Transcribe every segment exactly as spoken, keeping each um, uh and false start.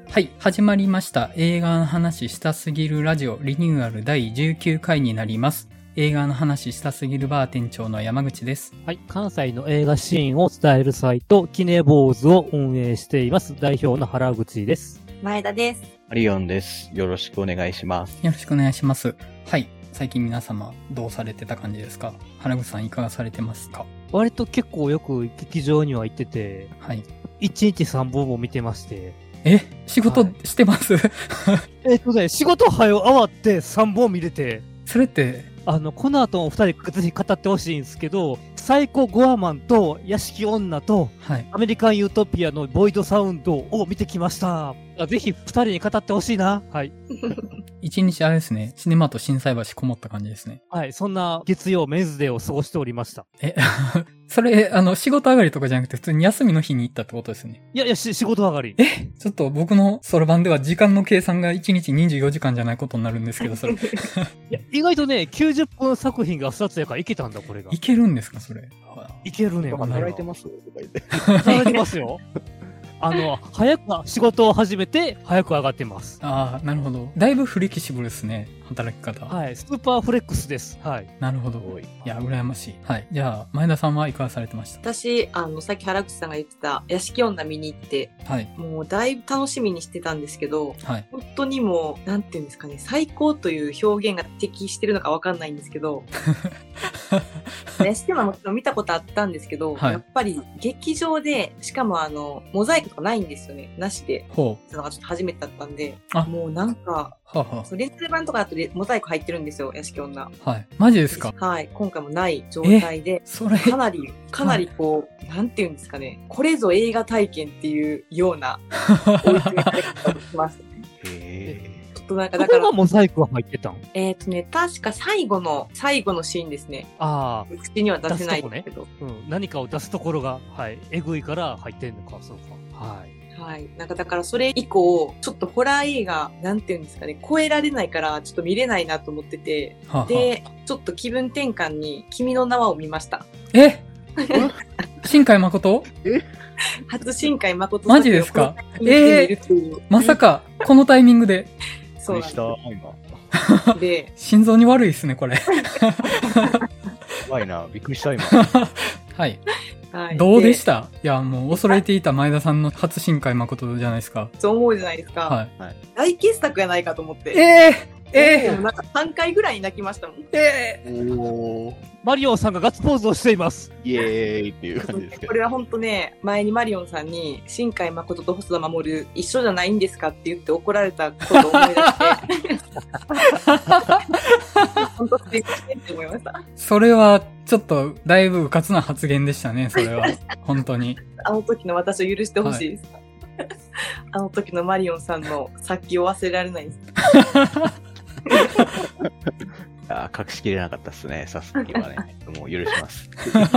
はい、始まりました。映画の話したすぎるラジオリニューアルだいじゅうきゅうかいになります。映画の話したすぎるバー店長の山口です。 はい、関西の映画シーンを伝えるサイトキネボーズを運営しています代表の原口です。 前田です。 マリオンです。よろしくお願いします。 よろしくお願いします。はい、最近皆様どうされてた感じですか？原口さんいかがされてますか？ 割と結構よく劇場には行ってて、 はい。 いちにちさんぼんも見てまして。 え、仕事してます？はい、 えっとね、仕事はよ終わってさんぼん見れて。 それって、 あの、この後もふたりぜひ語ってほしいんですけど、サイコゴアマンと屋敷女と、はい、アメリカンユートピアのボイドサウンドを見てきました。ぜひふたりに語ってほしいな。はい。 一日あれですね、シネマと心斎橋こもった感じですね。 はい、そんな月曜メンズデーを過ごしておりました。 え、それ、あの、仕事上がりとかじゃなくて普通に休みの日に行ったってことですね。 いやいや、し仕事上がり。 え、ちょっと僕のそろばんでは時間の計算がいちにちにじゅうよじかんじゃないことになるんですけど、それ。いや、意外とね、きゅうじゅっぷん作品がふたつやからいけたんだ、これが。 いけるんですか、それ。 いけるね。 働いてますとか言って。 働いてますよ。あの、早く仕事を始めて、早く上がってます。 ああ、なるほど。だいぶフレキシブルですね、働き方。 はい、スーパーフレックスです。はい。 なるほど。いや、羨ましい。はい。じゃあ、前田さんはいかがされてました？ 私、あの、さっき原口さんが言ってた、屋敷女見に行って、はい。もう、だいぶ楽しみにしてたんですけど、はい。本当にもう、なんていうんですかね、最高という表現が適してるのかわかんないんですけど、屋敷女もちろん見たことあったんですけど、はい、やっぱり劇場で、しかもあの、モザイクとかないんですよね。なしで。ほう。そのがちょっと初めてだったんで、もうなんか、はあはあ、レンタル版とかだとモザイク入ってるんですよ、屋敷女。 はい。マジですか？ はい。今回もない状態で、 それかなり、かなりこう、はい、なんていうんですかね、これぞ映画体験っていうような、追い詰められ方をしますね。へー。ちょっとなんかだから。 ここがモザイクは入ってたん？ えっとね、確か最後の、最後のシーンですね。ああ。口には出せないですけど、ね。 うん。何かを出すところが、はい。えぐいから入ってんのか、そうか。はい。 はい。なんかだからそれ以降、ちょっとホラー映画、なんていうんですかね、超えられないからちょっと見れないなと思ってて、はあはあ、で、ちょっと気分転換に君の名はを見ました。 え新海誠？え初新海誠マジですか？えー、まさか、このタイミングで。 そうなんです。 で、心臓に悪いっすね、これ。 怖いな、びっくりした今。 はい。はい、どうでした？いや、もう恐れていた前田さんの初新海誠じゃないですか。 そう思うじゃないですか。はい。大傑作やないかと思って。 えー、えー、 でもなんかさんかいぐらい泣きましたもん。 えー、おー。マリオンさんがガッツポーズをしています。 イエーイっていう感じですけど。 これは本当ね、前にマリオンさんに、新海誠と細田守一緒じゃないんですかって言って怒られたことを思い出して。本当すいませんって思いました。 それは、ちょっと、だいぶうかつな発言でしたね、それは。本当に。 あの時の私を許してほしいです。はい、あの時のマリオンさんの殺気を忘れられないです。 あ隠しきれなかったですね、サスケはね。もう許します。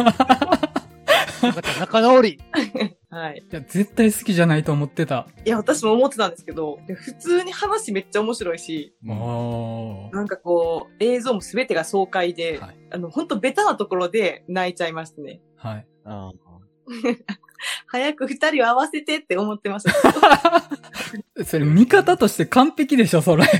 仲直り。 はい。 いや、絶対好きじゃないと思ってた。 いや、私も思ってたんですけど、普通に話めっちゃ面白いし、なんかこう、映像もすべてが爽快で、はい、あの、ほんとベタなところで泣いちゃいましたね。 はい。 あ早く二人を合わせてって思ってました。 それ、見方として完璧でしょ、それ。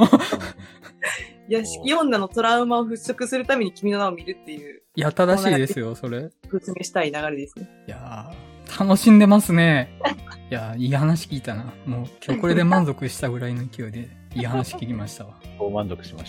屋敷女のトラウマを払拭するために君の名を見るっていう。 いや、正しいですよ、それ。 説明したい流れですね。 いやー、楽しんでますね。いやー、いい話聞いたな。もう、今日これで満足したぐらいの勢いで、いい話聞きましたわ。 大満足しました。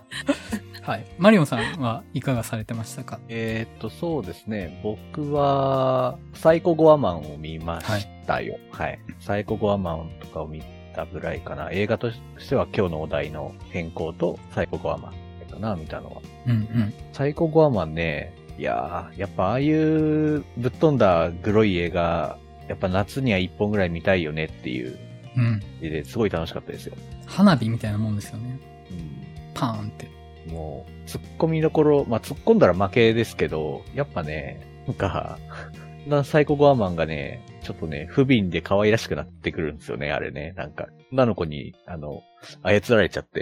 はい。マリオンさんはいかがされてましたか？ えーっと、そうですね。僕は、サイコゴアマンを見ましたよ。はい。はい、サイコゴアマンとかを見たぐらいかな。映画としては今日のお題の変更とサイコゴアマンかな、見たのは。 うんうん。 サイコゴアマンね、いやー、やっぱああいうぶっ飛んだグロい映画、やっぱ夏には一本ぐらい見たいよねっていう。うん。ですごい楽しかったですよ。 花火みたいなもんですよね。 うん。 パーンって。 もう、突っ込みどころ、まあ、突っ込んだら負けですけど、やっぱね、なんか、サイコゴアマンがね、ちょっとね、不憫で可愛らしくなってくるんですよね、あれね。なんか、女の子に、あの、操られちゃって、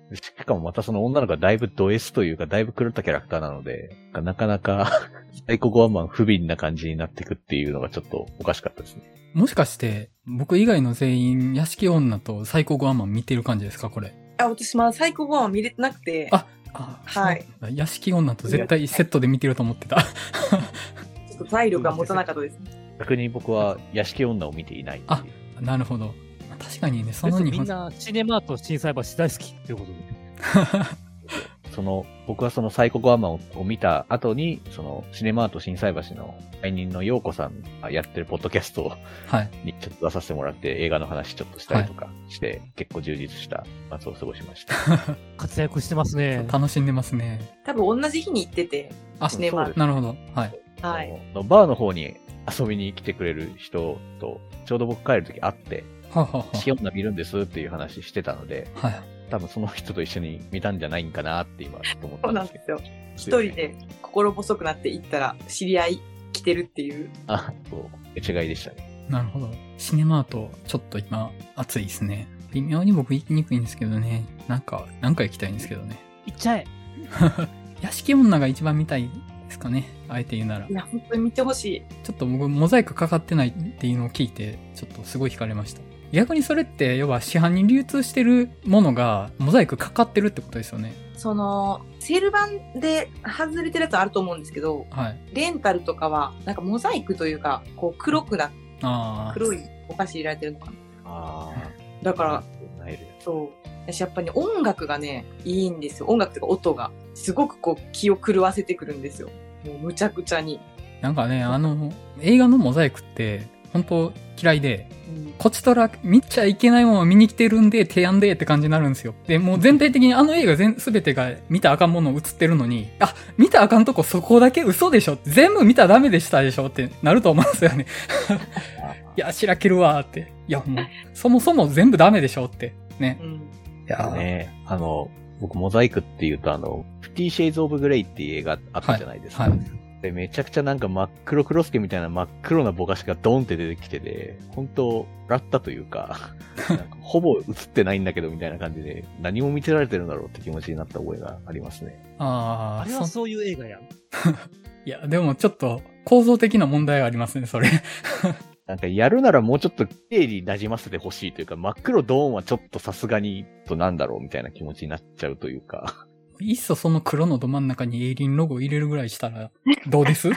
しかもまたその女の子がだいぶド S というか、だいぶ狂ったキャラクターなので、なかなか、サイコゴアマン不憫な感じになっていくっていうのがちょっとおかしかったですね。 もしかして、僕以外の全員、屋敷女とサイコゴアマン見てる感じですか、これ。 あ、私まだサイコゴアマン見れてなくて。 あ、あ、はい。屋敷女と絶対セットで見てると思ってた。ちょっと体力が持たなかったです。 逆に僕は屋敷女を見ていないっていう。 あ、なるほど。確かにね、その日本。 みんなシネマート心斎橋大好きっていうことで。 その、僕はそのサイコゴアマンを見た後に、その、シネマート心斎橋の会人の陽子さんがやってるポッドキャストにちょっと出させてもらって、はい、映画の話ちょっとしたりとかして、はい、結構充実した夏を過ごしました。 活躍してますね。 楽しんでますね。 多分同じ日に行ってて、 あ、シネマート。なるほど。はい。 はい。 バーの方に遊びに来てくれる人と、ちょうど僕帰るとき会って、はははシ女見るんですっていう話してたので、はい、多分その人と一緒に見たんじゃないんかなって今ちょっと思ったんですけど。 そうなんですよ。一人で心細くなって行ったら知り合い来てるっていう。 あ、そう。違いでしたね。 なるほど。シネマートちょっと今熱いですね。微妙に僕行きにくいんですけどね。なんか、なんか行きたいんですけどね。 行っちゃえ。 屋敷女が一番見たいですかね。あえて言うなら。 いや、本当に見てほしい。 ちょっと僕モザイクかかってないっていうのを聞いて、ちょっとすごい惹かれました。逆にそれって、要は市販に流通してるものがモザイクかかってるってことですよね。 その、セール版で外れてるやつあると思うんですけど、はい、レンタルとかは、なんかモザイクというか、こう黒くな、あ黒いお菓子入れられてるのかな。あだから、そう。私やっぱり、ね、音楽がね、いいんですよ。音楽というか音が。すごくこう気を狂わせてくるんですよ。もうむちゃくちゃに。 なんかね、あの、映画のモザイクって、本当嫌いで、うん、こちとら見ちゃいけないものを見に来てるんで、提案でって感じになるんですよ。で、もう全体的にあの映画全、すべてが見たらあかんものを映ってるのに、あ、見たらあかんとこそこだけ嘘でしょ、全部見たらダメでしたでしょってなると思うんですよね。いや、しらけるわーって。いや、もう、そもそも全部ダメでしょって。ね。うん、 いやね、あの、僕モザイクっていうとあの、フィフティシェイズオブグレイっていう映画あったじゃないですか。はいはいで、めちゃくちゃなんか真っ黒クロスケみたいな真っ黒なぼかしがドンって出てきてて、本当ラッタというか、なんかほぼ映ってないんだけどみたいな感じで、何も見せられてるんだろうって気持ちになった覚えがありますね。 ああ、あれはそういう映画やん。 いや、でもちょっと構造的な問題がありますね、それ。 なんかやるならもうちょっと綺麗に馴染ませてほしいというか、真っ黒ドーンはちょっとさすがにとなんだろうみたいな気持ちになっちゃうというか。 いっそその黒のど真ん中にエイリンロゴ入れるぐらいしたらどうですって。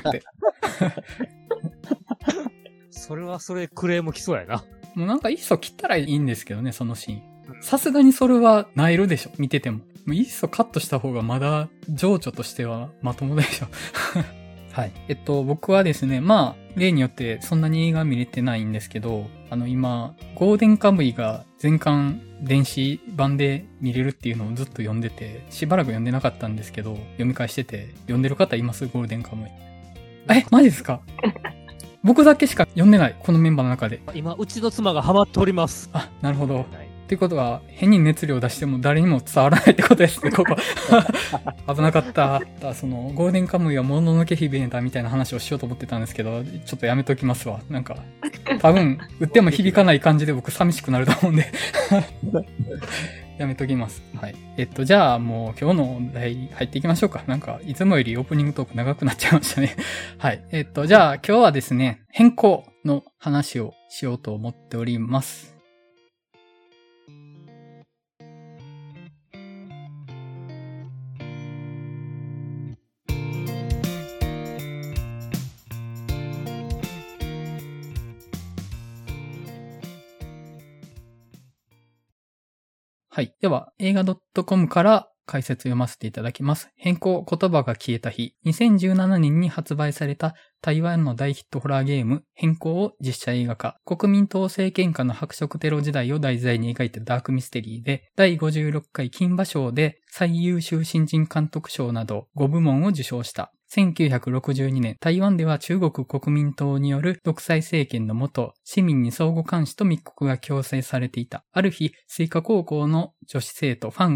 それはそれクレーム来そうやな。 もうなんかいっそ切ったらいいんですけどね、そのシーン。さすがにそれは萎えるでしょ、見てても。もういっそカットした方がまだ情緒としてはまともでしょ。はい。えっと、僕はですね、まあ、例によってそんなに映画見れてないんですけど、あの今、ゴールデンカムイが全巻電子版で見れるっていうのをずっと読んでて、しばらく読んでなかったんですけど、読み返してて、読んでる方います？ゴールデンカムイ。え、マジですか？僕だけしか読んでない、このメンバーの中で。 今、うちの妻がハマっております。 あ、なるほど。ってことは、変に熱量出しても誰にも伝わらないってことですね、ここ。危なかった。その、ゴールデンカムイはもののけ姫だみたいな話をしようと思ってたんですけど、ちょっとやめときますわ。なんか、多分、売っても響かない感じで僕寂しくなると思うんで。やめときます。はい。えっと、じゃあもう今日のお題入っていきましょうか。なんか、いつもよりオープニングトーク長くなっちゃいましたね。はい。えっと、じゃあ今日はですね、変更の話をしようと思っております。はい。では、映画 .com から解説を読ませていただきます。変更言葉が消えた日。にせんじゅうななねんに発売された台湾の大ヒットホラーゲーム、変更を実写映画化。国民党政権下の白色テロ時代を題材に描いたダークミステリーで、だいごじゅうろっかい金馬賞で最優秀新人監督賞などごぶもんを受賞した。せんきゅうひゃくろくじゅうにねん、台湾では中国国民党による独裁政権の下、市民に相互監視と密告が強制されていた。ある日、水華高校の女子生徒ファンが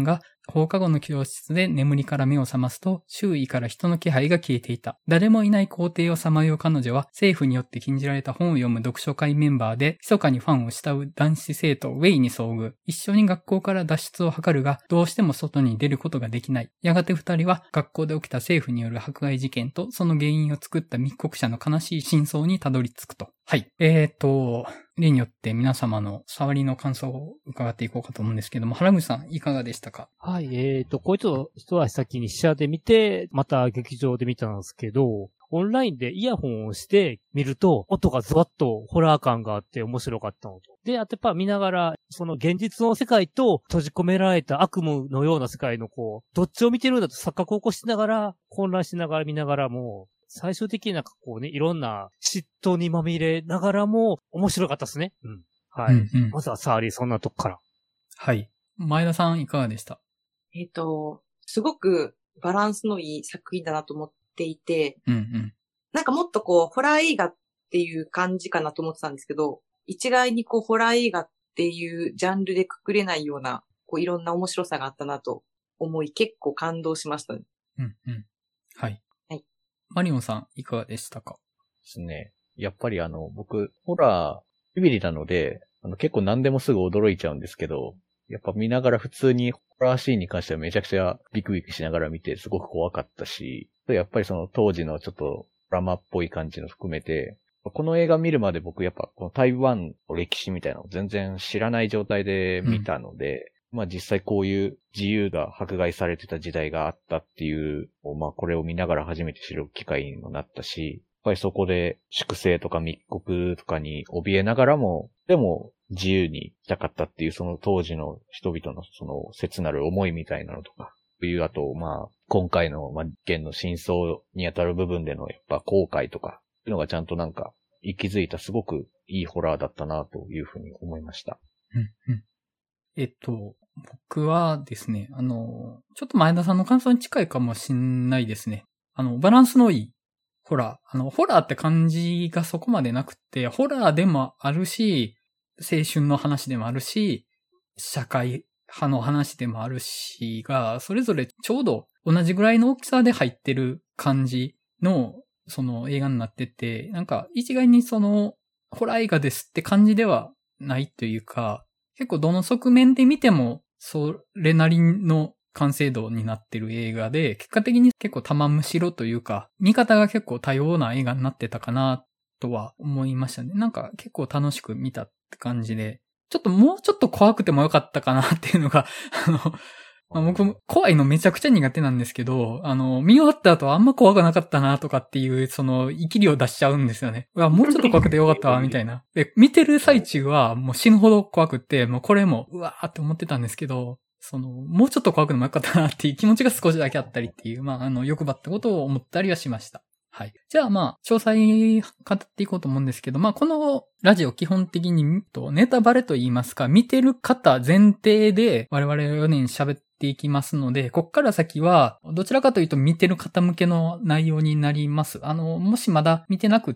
放課後の教室で眠りから目を覚ますと、周囲から人の気配が消えていた。誰もいない校庭をさまよう彼女は、政府によって禁じられた本を読む読書会メンバーで、密かにファンを慕う男子生徒ウェイに遭遇。一緒に学校から脱出を図るが、どうしても外に出ることができない。やがて二人は、学校で起きた政府による迫害事件と、その原因を作った密告者の悲しい真相にたどり着くと。はい。えーと、例によって皆様の触りの感想を伺っていこうかと思うんですけども、原口さんいかがでしたか？ はい、えーと、こいつを一足先に試写で見て、また劇場で見たんですけど、オンラインでイヤホンをして見ると、音がズワッとホラー感があって面白かったのと。で、あとやっぱ見ながら、その現実の世界と閉じ込められた悪夢のような世界のこう、どっちを見てるんだと錯覚を起こしながら、混乱しながら見ながらも、最終的になんかこうね、いろんな嫉妬にまみれながらも面白かったですね。うん。はい。うんうん、まずはサーリーそんなとこから。 はい。前田さんいかがでした？ えっと、すごくバランスのいい作品だなと思っていて、 うんうん、 なんかもっとこう、ホラー映画っていう感じかなと思ってたんですけど、一概にこう、ホラー映画っていうジャンルでくくれないような、こう、いろんな面白さがあったなと思い、結構感動しましたね。 うんうん。はい。 はい。 マリオンさんいかがでしたか？ ですね。やっぱりあの、僕、ホラー、ビビリなので、あの、結構何でもすぐ驚いちゃうんですけど、やっぱ見ながら普通にホラーシーンに関してはめちゃくちゃビクビクしながら見てすごく怖かったし、やっぱりその当時のちょっとドラマっぽい感じの含めて、この映画見るまで僕やっぱこの台湾の歴史みたいなのを全然知らない状態で見たので、うん、まあ実際こういう自由が迫害されてた時代があったっていう、まあこれを見ながら初めて知る機会にもなったし、やっぱりそこで粛清とか密告とかに怯えながらも、でも自由にしたかったっていうその当時の人々のその切なる思いみたいなのとか、いうあと、まあ今回のまあ事件の真相にあたる部分でのやっぱ後悔とか、いうのがちゃんとなんか息づいたすごくいいホラーだったなというふうに思いました。 うんうん。えっと、僕はですね、あの、ちょっと前田さんの感想に近いかもしんないですね。あの、バランスのいいホラー。あの、ホラーって感じがそこまでなくて、ホラーでもあるし、青春の話でもあるし、社会派の話でもあるしが、それぞれちょうど同じぐらいの大きさで入ってる感じの、その映画になってて、なんか一概にその、ホラー映画ですって感じではないというか、結構どの側面で見ても、それなりの完成度になってる映画で、結果的に結構玉むしろというか、見方が結構多様な映画になってたかなとは思いましたね。なんか結構楽しく見たって感じで、ちょっともうちょっと怖くてもよかったかなっていうのが、あの、まあ、僕怖いのめちゃくちゃ苦手なんですけど、あの、見終わった後あんま怖くなかったなとかっていう、その、生きりを出しちゃうんですよね。うわ、もうちょっと怖くてよかったわ、みたいな。で、見てる最中はもう死ぬほど怖くって、もうこれも、うわーって思ってたんですけど、その、もうちょっと怖くてもよかったなっていう気持ちが少しだけあったりっていう、まあ、あの、欲張ったことを思ったりはしました。はい。じゃあまあ、詳細語っていこうと思うんですけど、まあこのラジオ基本的にネタバレと言いますか、見てる方前提で我々よにん喋っていきますので、こっから先はどちらかというと見てる方向けの内容になります。あの、もしまだ見てなくって、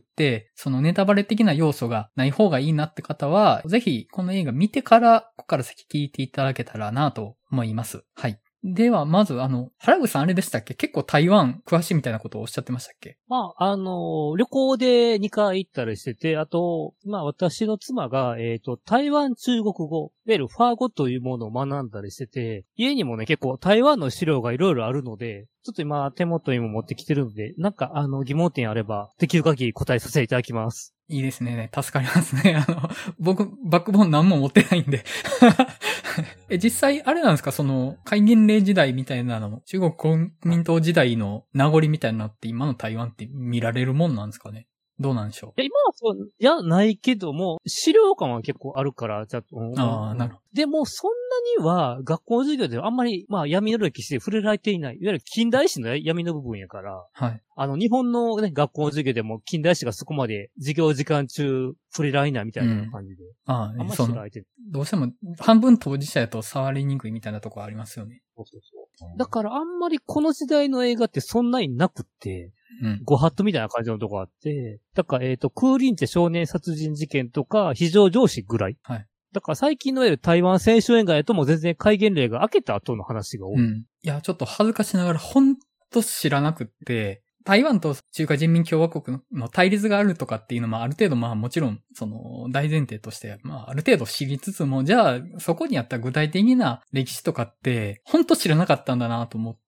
そのネタバレ的な要素がない方がいいなって方は、ぜひこの映画見てから、ここから先聞いていただけたらなと思います。はい。では、まず、あの、原口さんあれでしたっけ？結構台湾詳しいみたいなことをおっしゃってましたっけ？ まあ、あの、旅行でにかい行ったりしてて、あと、まあ私の妻が、えっと、台湾中国語、いわゆるファー語というものを学んだりしてて、家にもね、結構台湾の資料がいろいろあるので、ちょっと今手元にも持ってきてるので、なんかあの疑問点あれば、できる限り答えさせていただきます。 いいですね。助かりますね。あの、僕、バックボーン何も持ってないんで。え、実際、あれなんですかその、戒厳令時代みたいなの、中国国民党時代の名残みたいなのって今の台湾って見られるもんなんですかね？どうなんでしょう？ いや、今はそう、いや、ないけども、資料館は結構あるから、じゃあ、 ああ、なるほど。 でも、そんなには、学校授業ではあんまり、まあ、闇の歴史で触れられていない。いわゆる近代史の闇の部分やから、 はい。 あの、日本のね、学校授業でも近代史がそこまで授業時間中触れられないみたいな感じで。うん、 ああ、 あんまり知られてる。 どうしても、半分当事者やと触りにくいみたいなところありますよね。 そうそうそう。だから、あんまりこの時代の映画ってそんなになくって、うん、ご法度みたいな感じのとこあって、だから、えっと、空林って少年殺人事件とか、非常上司ぐらい。 はい。 だから最近のいわゆる台湾選手映画やとも全然戒厳令が明けた後の話が多い。 うん。いや、ちょっと恥ずかしながらほんと知らなくって、台湾と中華人民共和国の対立があるとかっていうのもある程度まあもちろんその大前提としてまあある程度知りつつも、じゃあそこにあった具体的な歴史とかってほんと知らなかったんだなと思って、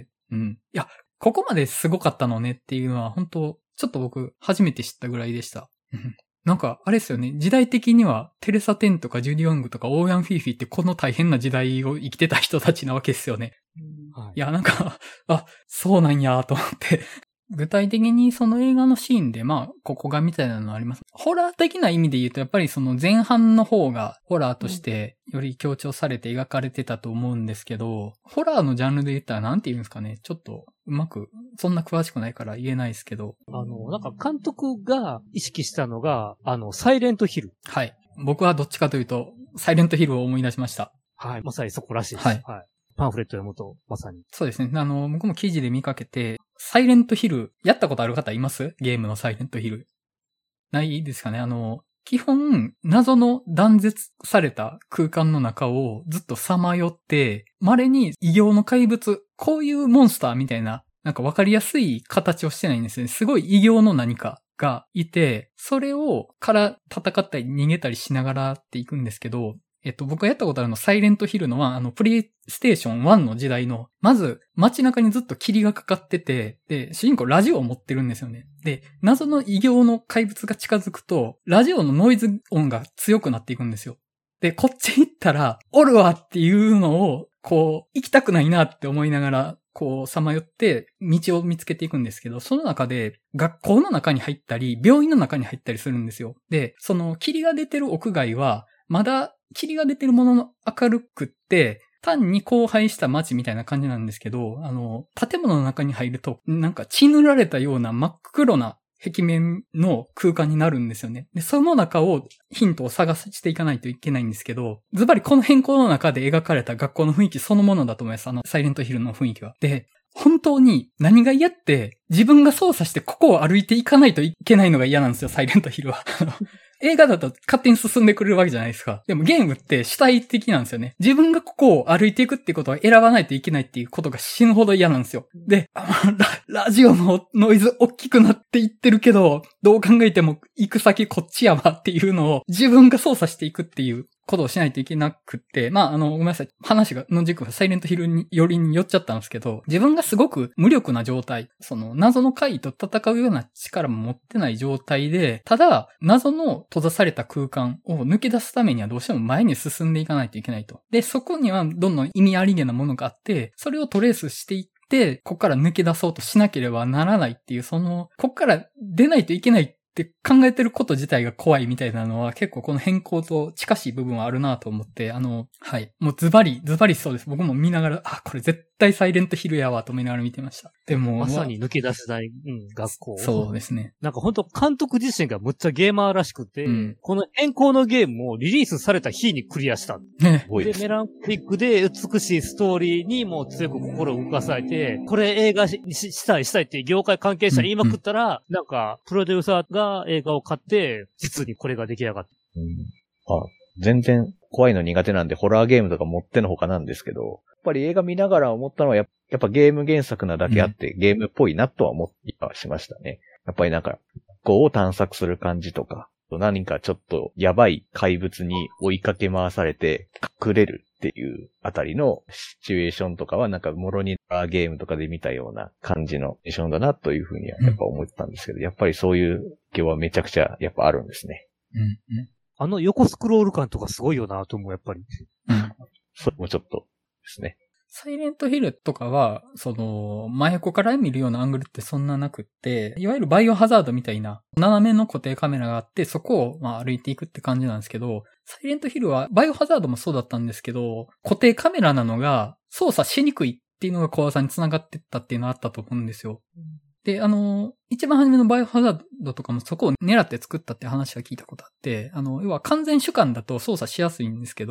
うん。いや、ここまですごかったのねっていうのは本当ちょっと僕初めて知ったぐらいでした。なんか、あれですよね。時代的には、テレサ・テンとかジュディ・オングとかオーヤン・フィーフィってこの大変な時代を生きてた人たちなわけですよね。うんはい、いや、なんか、あ、そうなんやと思って。具体的にその映画のシーンで、まあ、ここがみたいなのあります。ホラー的な意味で言うと、やっぱりその前半の方がホラーとしてより強調されて描かれてたと思うんですけど、ホラーのジャンルで言ったらなんて言うんですかね。ちょっとうまく、そんな詳しくないから言えないですけど。 あの、なんか監督が意識したのが、あの、サイレントヒル。 はい。僕はどっちかというと、サイレントヒルを思い出しました。 はい。まさにそこらしいです。 はい。 はい、パンフレット読むと、まさに。 そうですね。あの、僕も記事で見かけて、サイレントヒル、やったことある方います？ゲームのサイレントヒル。ないですかね。あの、基本、謎の断絶された空間の中をずっとさまよって、稀に異形の怪物、こういうモンスターみたいな、なんかわかりやすい形をしてないんですね。すごい異形の何かがいて、それをから戦ったり逃げたりしながらっていくんですけど、えっと、僕がやったことあるの、サイレントヒルのは、あの、プレイステーションワンの時代の、まず、街中にずっと霧がかかってて、で、主人公ラジオを持ってるんですよね。で、謎の異形の怪物が近づくと、ラジオのノイズ音が強くなっていくんですよ。で、こっち行ったら、おるわっていうのを、こう、行きたくないなって思いながら、こう、さまよって、道を見つけていくんですけど、その中で、学校の中に入ったり、病院の中に入ったりするんですよ。で、その、霧が出てる屋外は、まだ、霧が出てるものの明るくって、単に荒廃した街みたいな感じなんですけど、あの、建物の中に入ると、なんか血塗られたような真っ黒な壁面の空間になるんですよね。で、その中をヒントを探していかないといけないんですけど、ズバリこの変更の中で描かれた学校の雰囲気そのものだと思います。あの、サイレントヒルの雰囲気は。で、本当に何が嫌って、自分が操作してここを歩いていかないといけないのが嫌なんですよ、サイレントヒルは。映画だと勝手に進んでくれるわけじゃないですか。でもゲームって主体的なんですよね。自分がここを歩いていくっていうことを選ばないといけないっていうことが死ぬほど嫌なんですよ。で、ラ、ラジオのノイズ大きくなっていってるけど、どう考えても行く先こっちやわっていうのを自分が操作していくっていうことをしないといけなくって、まあ、あの、ごめんなさい。話が、の軸がサイレントヒルによりに寄っちゃったんですけど、自分がすごく無力な状態、その謎の怪異と戦うような力も持ってない状態で、ただ、謎の閉ざされた空間を抜け出すためにはどうしても前に進んでいかないといけないと。で、そこにはどんどん意味ありげなものがあって、それをトレースしていって、ここから抜け出そうとしなければならないっていう、その、ここから出ないといけないって考えてること自体が怖いみたいなのは結構この変更と近しい部分はあるなと思って、あの、はい。もうズバリ、ズバリそうです。僕も見ながら、あ、これ絶対サイレントヒルやわと思いながら見てました。でも、 まさに抜け出せない、うん、学校。 そうですね。 なんか本当監督自身がむっちゃゲーマーらしくて、うん、この変更のゲームをリリースされた日にクリアした。 ね。 で、メランコリックで美しいストーリーにもう強く心を動かされて、これ映画 し, したいしたいって業界関係者言いまくったら、うんうん、なんか、プロデューサーが映画を買って、実にこれが出来上がった。 うん、あ、全然怖いの苦手なんでホラーゲームとか持ってのほかなんですけど、やっぱり映画見ながら思ったのはやっぱゲーム原作なだけあって、うん、ゲームっぽいなとは思ってはしましたね。やっぱりなんか、こう探索する感じとか、何かちょっとやばい怪物に追いかけ回されて隠れるっていうあたりのシチュエーションとかはなんかもろにゲームとかで見たような感じのシチュエーションだなというふうにはやっぱ思ってたんですけど、やっぱりそういう気はめちゃくちゃやっぱあるんですね。 うんうん、 あの横スクロール感とかすごいよなと思う、やっぱり。 うん、 それもちょっとですね。 サイレントヒルとかは、その、真横から見るようなアングルってそんななくって、いわゆるバイオハザードみたいな、斜めの固定カメラがあって、そこをまあ歩いていくって感じなんですけど、サイレントヒルは、バイオハザードもそうだったんですけど、固定カメラなのが操作しにくいっていうのが怖さにつながってったっていうのがあったと思うんですよ。うん、で、あの、一番初めのバイオハザードとかもそこを狙って作ったって話は聞いたことあって、あの、要は完全主観だと操作しやすいんですけど、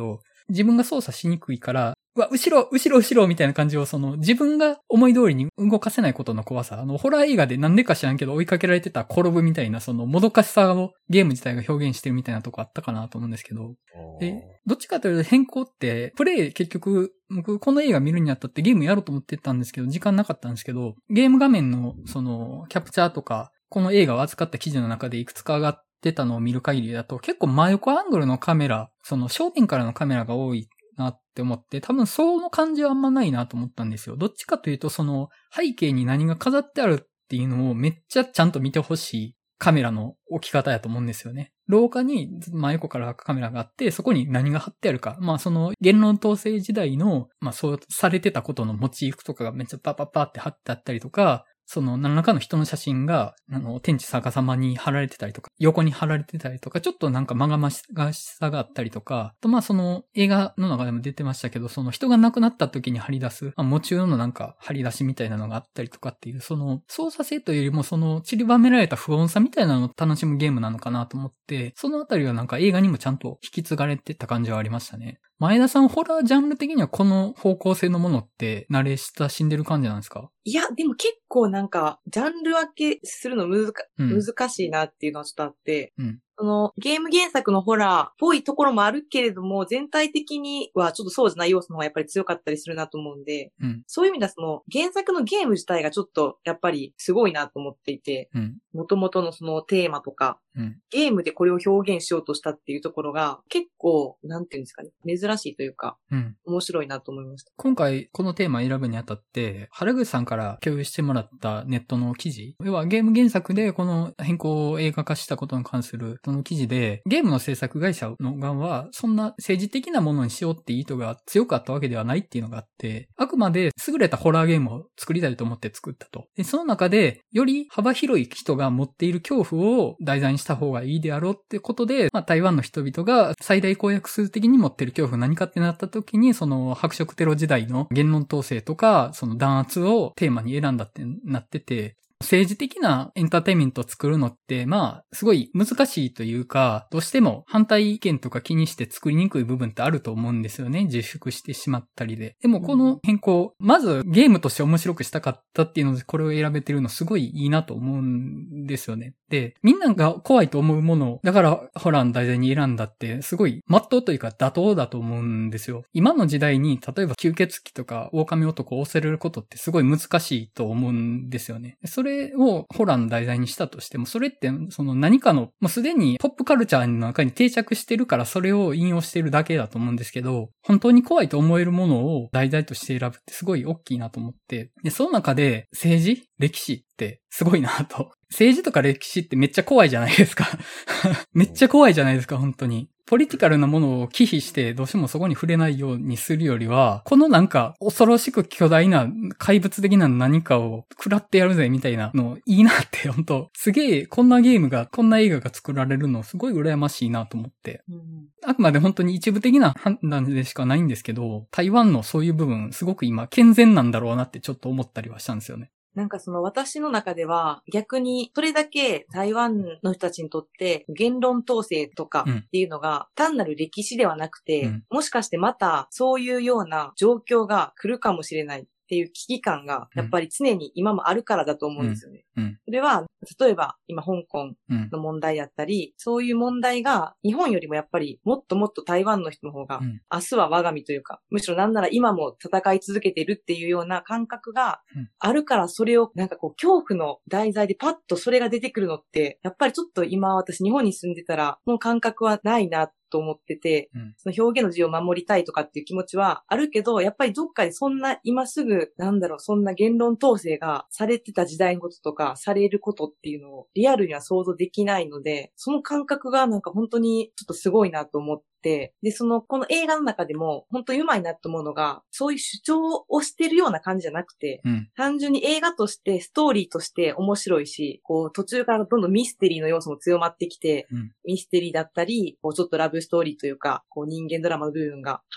自分が操作しにくいから、うわ、後ろ、後ろ、後ろみたいな感じを、その、自分が思い通りに動かせないことの怖さ。あの、ホラー映画でなんでか知らんけど追いかけられてた転ぶみたいな、その、もどかしさをゲーム自体が表現してるみたいなとこあったかなと思うんですけど。で、どっちかというと変更って、プレイ結局、僕、この映画見るにあたってゲームやろうと思ってたんですけど、時間なかったんですけど、ゲーム画面の、その、キャプチャーとか、この映画を扱った記事の中でいくつか上がってたのを見る限りだと、結構真横アングルのカメラ、その正面からのカメラが多いなって思って、多分その感じはあんまないなと思ったんですよ。どっちかというと、その背景に何が飾ってあるっていうのをめっちゃちゃんと見てほしいカメラの置き方やと思うんですよね。廊下に真横からカメラがあって、そこに何が貼ってあるか。まあその言論統制時代の、まあそうされてたことのモチーフとかがめっちゃパパパって貼ってあったりとか、その何らかの人の写真が、あの、天地逆さまに貼られてたりとか、横に貼られてたりとか、ちょっとなんかまがましさがあったりとか、とまあその映画の中でも出てましたけど、その人が亡くなった時に貼り出す、まあ、喪中のなんか貼り出しみたいなのがあったりとかっていう、その操作性というよりもその散りばめられた不穏さみたいなのを楽しむゲームなのかなと思って、そのあたりはなんか映画にもちゃんと引き継がれてた感じはありましたね。前田さん、ホラージャンル的にはこの方向性のものって慣れ親しんでる感じなんですか？ いや、でも結構なんか、ジャンル分けするの難か、うん、難しいなっていうのはちょっとあって、うん、そのゲーム原作のホラーっぽいところもあるけれども、全体的にはちょっとそうじゃない要素の方がやっぱり強かったりするなと思うんで、うん、そういう意味ではその原作のゲーム自体がちょっとやっぱりすごいなと思っていて、元々のそのテーマとか、うん、ゲームでこれを表現しようとしたっていうところが結構、なんていうんですかね、珍しいというか、うん、面白いなと思いました。 今回このテーマ選ぶにあたって、原口さんから共有してもらったネットの記事、要はゲーム原作でこの変更を映画化したことに関するその記事で、ゲームの制作会社の側はそんな政治的なものにしようって意図が強かったわけではないっていうのがあって、あくまで優れたホラーゲームを作りたいと思って作ったと。で、その中でより幅広い人が持っている恐怖を題材にした方がいいであろうってことで、まあ台湾の人々が最大公約数的に持っている恐怖何かってなった時に、その白色テロ時代の言論統制とか、その弾圧をテーマに選んだってなってて、政治的なエンターテインメントを作るのって、まあ、すごい難しいというか、どうしても反対意見とか気にして作りにくい部分ってあると思うんですよね。自粛してしまったりで。でもこの変更、まずゲームとして面白くしたかったっていうので、これを選べてるのすごいいいなと思うんですよね。で、みんなが怖いと思うものを、だからホラーの題材に選んだって、すごい真っ当というか妥当だと思うんですよ。今の時代に、例えば吸血鬼とか狼男を押せれることってすごい難しいと思うんですよね。それをホラーの題材にしたとしても、それってその何かの、もうすでにポップカルチャーの中に定着してるからそれを引用してるだけだと思うんですけど、本当に怖いと思えるものを題材として選ぶってすごい大きいなと思って、で、その中で政治、歴史ってすごいなと。政治とか歴史ってめっちゃ怖いじゃないですか。めっちゃ怖いじゃないですか、本当に。ポリティカルなものを忌避してどうしてもそこに触れないようにするよりは、このなんか恐ろしく巨大な怪物的な何かを食らってやるぜみたいなのいいなって本当すげえこんなゲームが、こんな映画が作られるのすごい羨ましいなと思って。うん、あくまで本当に一部的な判断でしかないんですけど、台湾のそういう部分すごく今健全なんだろうなってちょっと思ったりはしたんですよね。 なんかその私の中では逆にそれだけ台湾の人たちにとって言論統制とかっていうのが単なる歴史ではなくて、うん、もしかしてまたそういうような状況が来るかもしれないっていう危機感がやっぱり常に今もあるからだと思うんですよね。うんうん、それは例えば今香港の問題だったり、うん、そういう問題が日本よりもやっぱりもっともっと台湾の人の方が、うん、明日は我が身というか、むしろなんなら今も戦い続けてるっていうような感覚があるから、それをなんかこう恐怖の題材でパッとそれが出てくるのって、やっぱりちょっと今私日本に住んでたらもう感覚はないなと思ってて、うん、その表現の自由を守りたいとかっていう気持ちはあるけど、やっぱりどっかでそんな今すぐなんだろう、そんな言論統制がされてた時代のこととかされることっていうのをリアルには想像できないので、その感覚がなんか本当にちょっとすごいなと思って、で、その、この映画の中でも本当にうまいなと思うのが、そういう主張をしてるような感じじゃなくて、うん、単純に映画としてストーリーとして面白いし、こう途中からどんどんミステリーの要素も強まってきて、うん、ミステリーだったり、こうちょっとラブストーリーというか、こう人間ドラマの部分が入って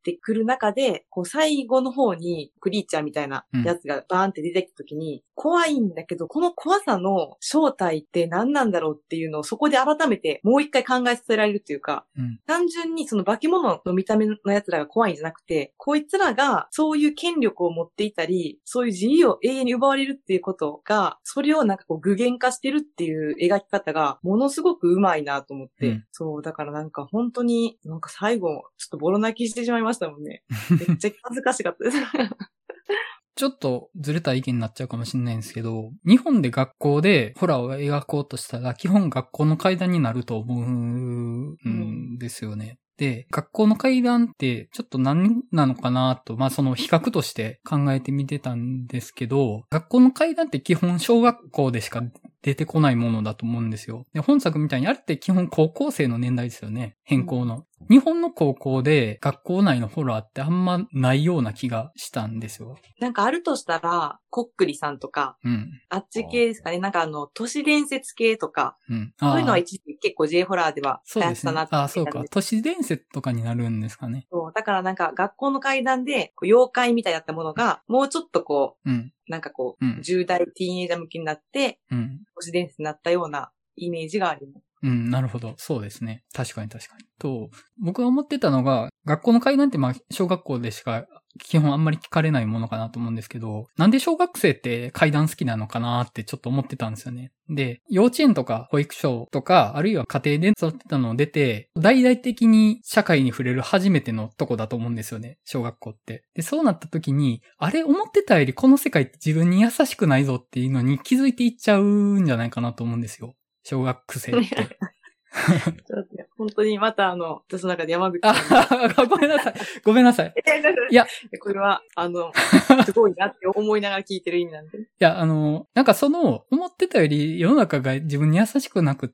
ってくる中で、こう最後の方にクリーチャーみたいなやつがバーンって出てきた時に、うん、怖いんだけど、この怖さの正体って何なんだろうっていうのをそこで改めてもう一回考えさせられるというか、うん、単純にその化け物の見た目のやつらが怖いんじゃなくて、こいつらがそういう権力を持っていたり、そういう自由を永遠に奪われるっていうことが、それをなんかこう具現化してるっていう描き方がものすごく上手いなと思って、うん、そう、だからなんか本当になんか最後、ちょっとボロ泣きしてしまいましたもんね。めっちゃ恥ずかしかったです。 ちょっとずれた意見になっちゃうかもしれないんですけど、日本で学校でホラーを描こうとしたら、基本学校の怪談になると思うんですよね。で、学校の怪談ってちょっと何なのかなと、まあその比較として考えてみてたんですけど、学校の怪談って基本小学校でしか出てこないものだと思うんですよ。で、本作みたいにあれって基本高校生の年代ですよね。変更の。日本の高校で学校内のホラーってあんまないような気がしたんですよ。 なんかあるとしたら、こっくりさんとか、うん、あっち系ですかね。なんかあの、都市伝説系とか、うん、そういうのは一時結構 J ホラーでは流行ったなって、 ね。あ、そうか。都市伝説とかになるんですかね。 そう。だからなんか学校の怪談で、こう妖怪みたいだったものが、もうちょっとこう、うん、なんかこう、うん、じゅう代ティーンエイジャー向きになって、うん、都市伝説になったようなイメージがあります。 うん、なるほど。そうですね。確かに確かに。と、僕が思ってたのが、学校の怪談ってまあ、小学校でしか基本あんまり聞かれないものかなと思うんですけど、なんで小学生って怪談好きなのかなってちょっと思ってたんですよね。で、幼稚園とか保育所とか、あるいは家庭で育ってたのを出て、大々的に社会に触れる初めてのとこだと思うんですよね。小学校って。で、そうなった時に、あれ思ってたよりこの世界って自分に優しくないぞっていうのに気づいていっちゃうんじゃないかなと思うんですよ。小学生って。 本当にまたあの、私の中で山口さん。あ、ごめんなさい。ごめんなさい。いや、 これは、あの、すごいなって思いながら聞いてる意味なんで。いや、あの、なんかその、思ってたより世の中が自分に優しくなくって、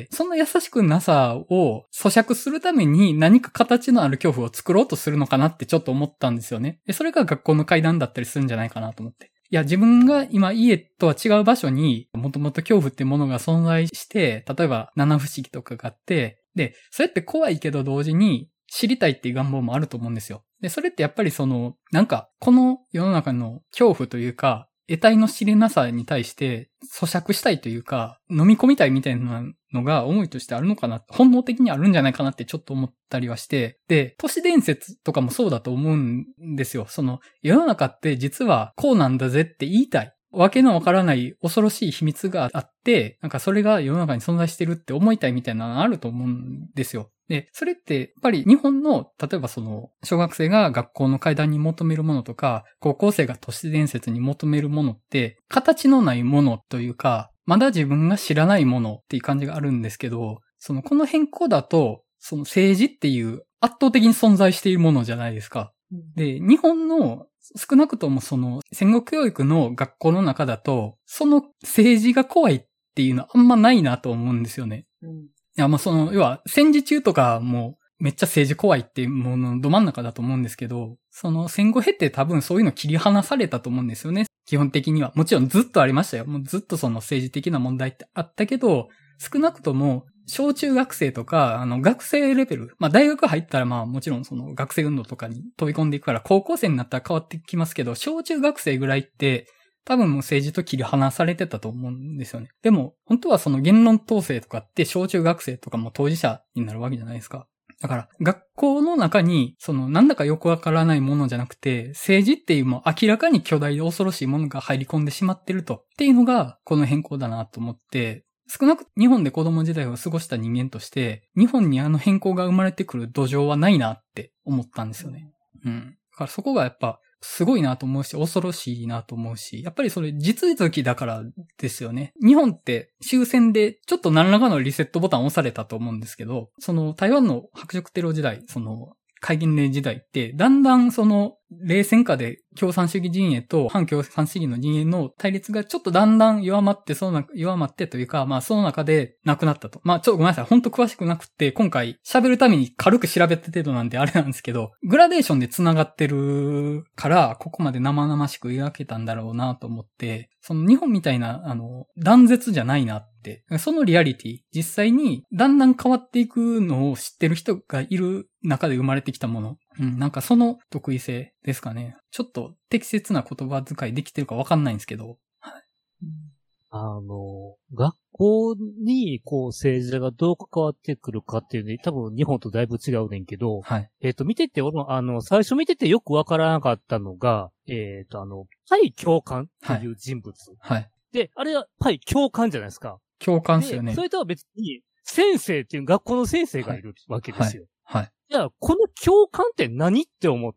そんな優しくなさを咀嚼するために何か形のある恐怖を作ろうとするのかなってちょっと思ったんですよね。で、それが学校の怪談だったりするんじゃないかなと思って。いや、自分が今家とは違う場所にもともと恐怖ってものが存在して、例えば七不思議とかがあって、で、それって怖いけど同時に知りたいっていう願望もあると思うんですよ。で、それってやっぱりその、なんか、この世の中の恐怖というか、得体の知れなさに対して咀嚼したいというか、飲み込みたいみたいなのが思いとしてあるのかな、本能的にあるんじゃないかなってちょっと思ったりはして、で、都市伝説とかもそうだと思うんですよ。その、世の中って実はこうなんだぜって言いたい。わけのわからない恐ろしい秘密があって、なんかそれが世の中に存在してるって思いたいみたいなのがあると思うんですよ。で、それって、やっぱり日本の、例えばその、小学生が学校の怪談に求めるものとか、高校生が都市伝説に求めるものって、形のないものというか、まだ自分が知らないものっていう感じがあるんですけど、その、この変更だと、その政治っていう圧倒的に存在しているものじゃないですか。で、日本の、少なくともその、戦後教育の学校の中だと、その政治が怖いっていうのはあんまないなと思うんですよね。うんいや、まあ、その、要は、戦時中とかもめっちゃ政治怖いっていうもののど真ん中だと思うんですけど、その戦後経て多分そういうの切り離されたと思うんですよね。基本的には。もちろんずっとありましたよ。もうずっとその政治的な問題ってあったけど、少なくとも、小中学生とか、あの、学生レベル。まあ、大学入ったらまあ、もちろんその学生運動とかに飛び込んでいくから、高校生になったら変わってきますけど、小中学生ぐらいって、多分もう政治と切り離されてたと思うんですよね。でも、本当はその言論統制とかって小中学生とかも当事者になるわけじゃないですか。だから、学校の中に、そのなんだかよくわからないものじゃなくて、政治っていうもう明らかに巨大で恐ろしいものが入り込んでしまってると。っていうのが、この変更だなと思って、少なく日本で子供時代を過ごした人間として、日本にあの変更が生まれてくる土壌はないなって思ったんですよね。うん。だからそこがやっぱ、すごいなと思うし、恐ろしいなと思うし、やっぱりそれ地続きだからですよね。日本って終戦でちょっと何らかのリセットボタンを押されたと思うんですけど、その台湾の白色テロ時代、その戒厳令時代って、だんだんその冷戦下で共産主義陣営と反共産主義の陣営の対立がちょっとだんだん弱まって、その弱まってというか、まあその中でなくなったと。まあちょっとごめんなさい。ほんと詳しくなくって、今回喋るために軽く調べた程度なんであれなんですけど、グラデーションで繋がってるから、ここまで生々しく描けたんだろうなと思って、その日本みたいな、あの、断絶じゃないなって、そのリアリティ、実際にだんだん変わっていくのを知ってる人がいる中で生まれてきたもの。うん、なんかその得意性ですかね。ちょっと適切な言葉遣いできてるかわかんないんですけど。はい、 あの、学校に、こう、政治がどう関わってくるかっていうね、多分日本とだいぶ違うねんけど、はい。えっ、ー、と、見てて、俺も、あの、最初見ててよくわからなかったのが、えっ、ー、と、あの、パイ教官っていう人物。はい。はい、で、あれはパイ教官じゃないですか。 教官っすよね。 それとは別に、先生っていう学校の先生がいるわけですよ。 はい。はい。 じゃあ、この教官って何って思って、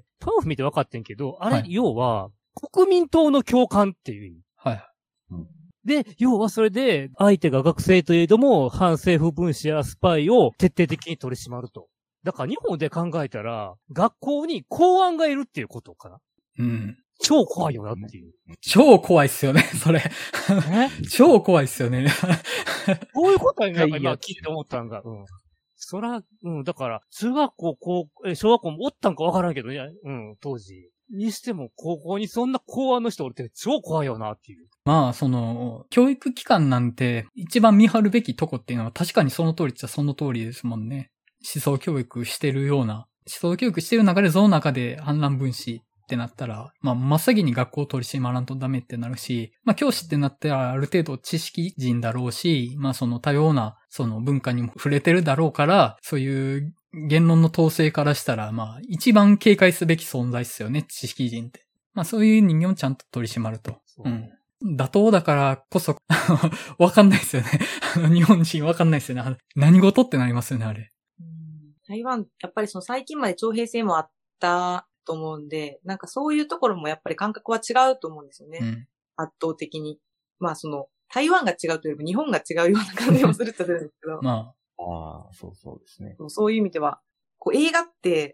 パンフ見て分かってんけど、あれ、はい、要は、国民党の教官っていう意味。 はい。 で、要はそれで、相手が学生といえども、反政府分子やスパイを徹底的に取り締まると。だから日本で考えたら、学校に公安がいるっていうことかな。 うん。 超怖いよなっていう。 超怖いっすよね、それ。超怖いっすよね。 こういうことになんか今聞いて思ったんが。うん。そら、うん、だから、中学校、高校、小学校もおったんかわからんけどね、うん、当時。にしても、高校にそんな公安の人おるって超怖いよなっていう。 まあ、その、教育機関なんて、一番見張るべきとこっていうのは確かにその通りっちゃその通りですもんね。思想教育してるような、思想教育してる中でその中で反乱分子ってなったら、まあ、真っ先に学校を取り締まらんとダメってなるし、まあ、教師ってなったらある程度知識人だろうし、まあ、その多様な、その文化にも触れてるだろうから、そういう言論の統制からしたら、まあ、一番警戒すべき存在っすよね、知識人って。まあ、そういう人間をちゃんと取り締まると。うん。妥当だからこそ、わかんないですよね。日本人わかんないですよね。何事ってなりますよね、あれ。 台湾、やっぱりその最近まで徴兵制もあったと思うんで、なんかそういうところもやっぱり感覚は違うと思うんですよね。うん、圧倒的に。まあその、台湾が違うというよりも日本が違うような感じもするっちゃするんですけど。 まあ。ああ、そうそうですね。 そういう意味では、こう映画って、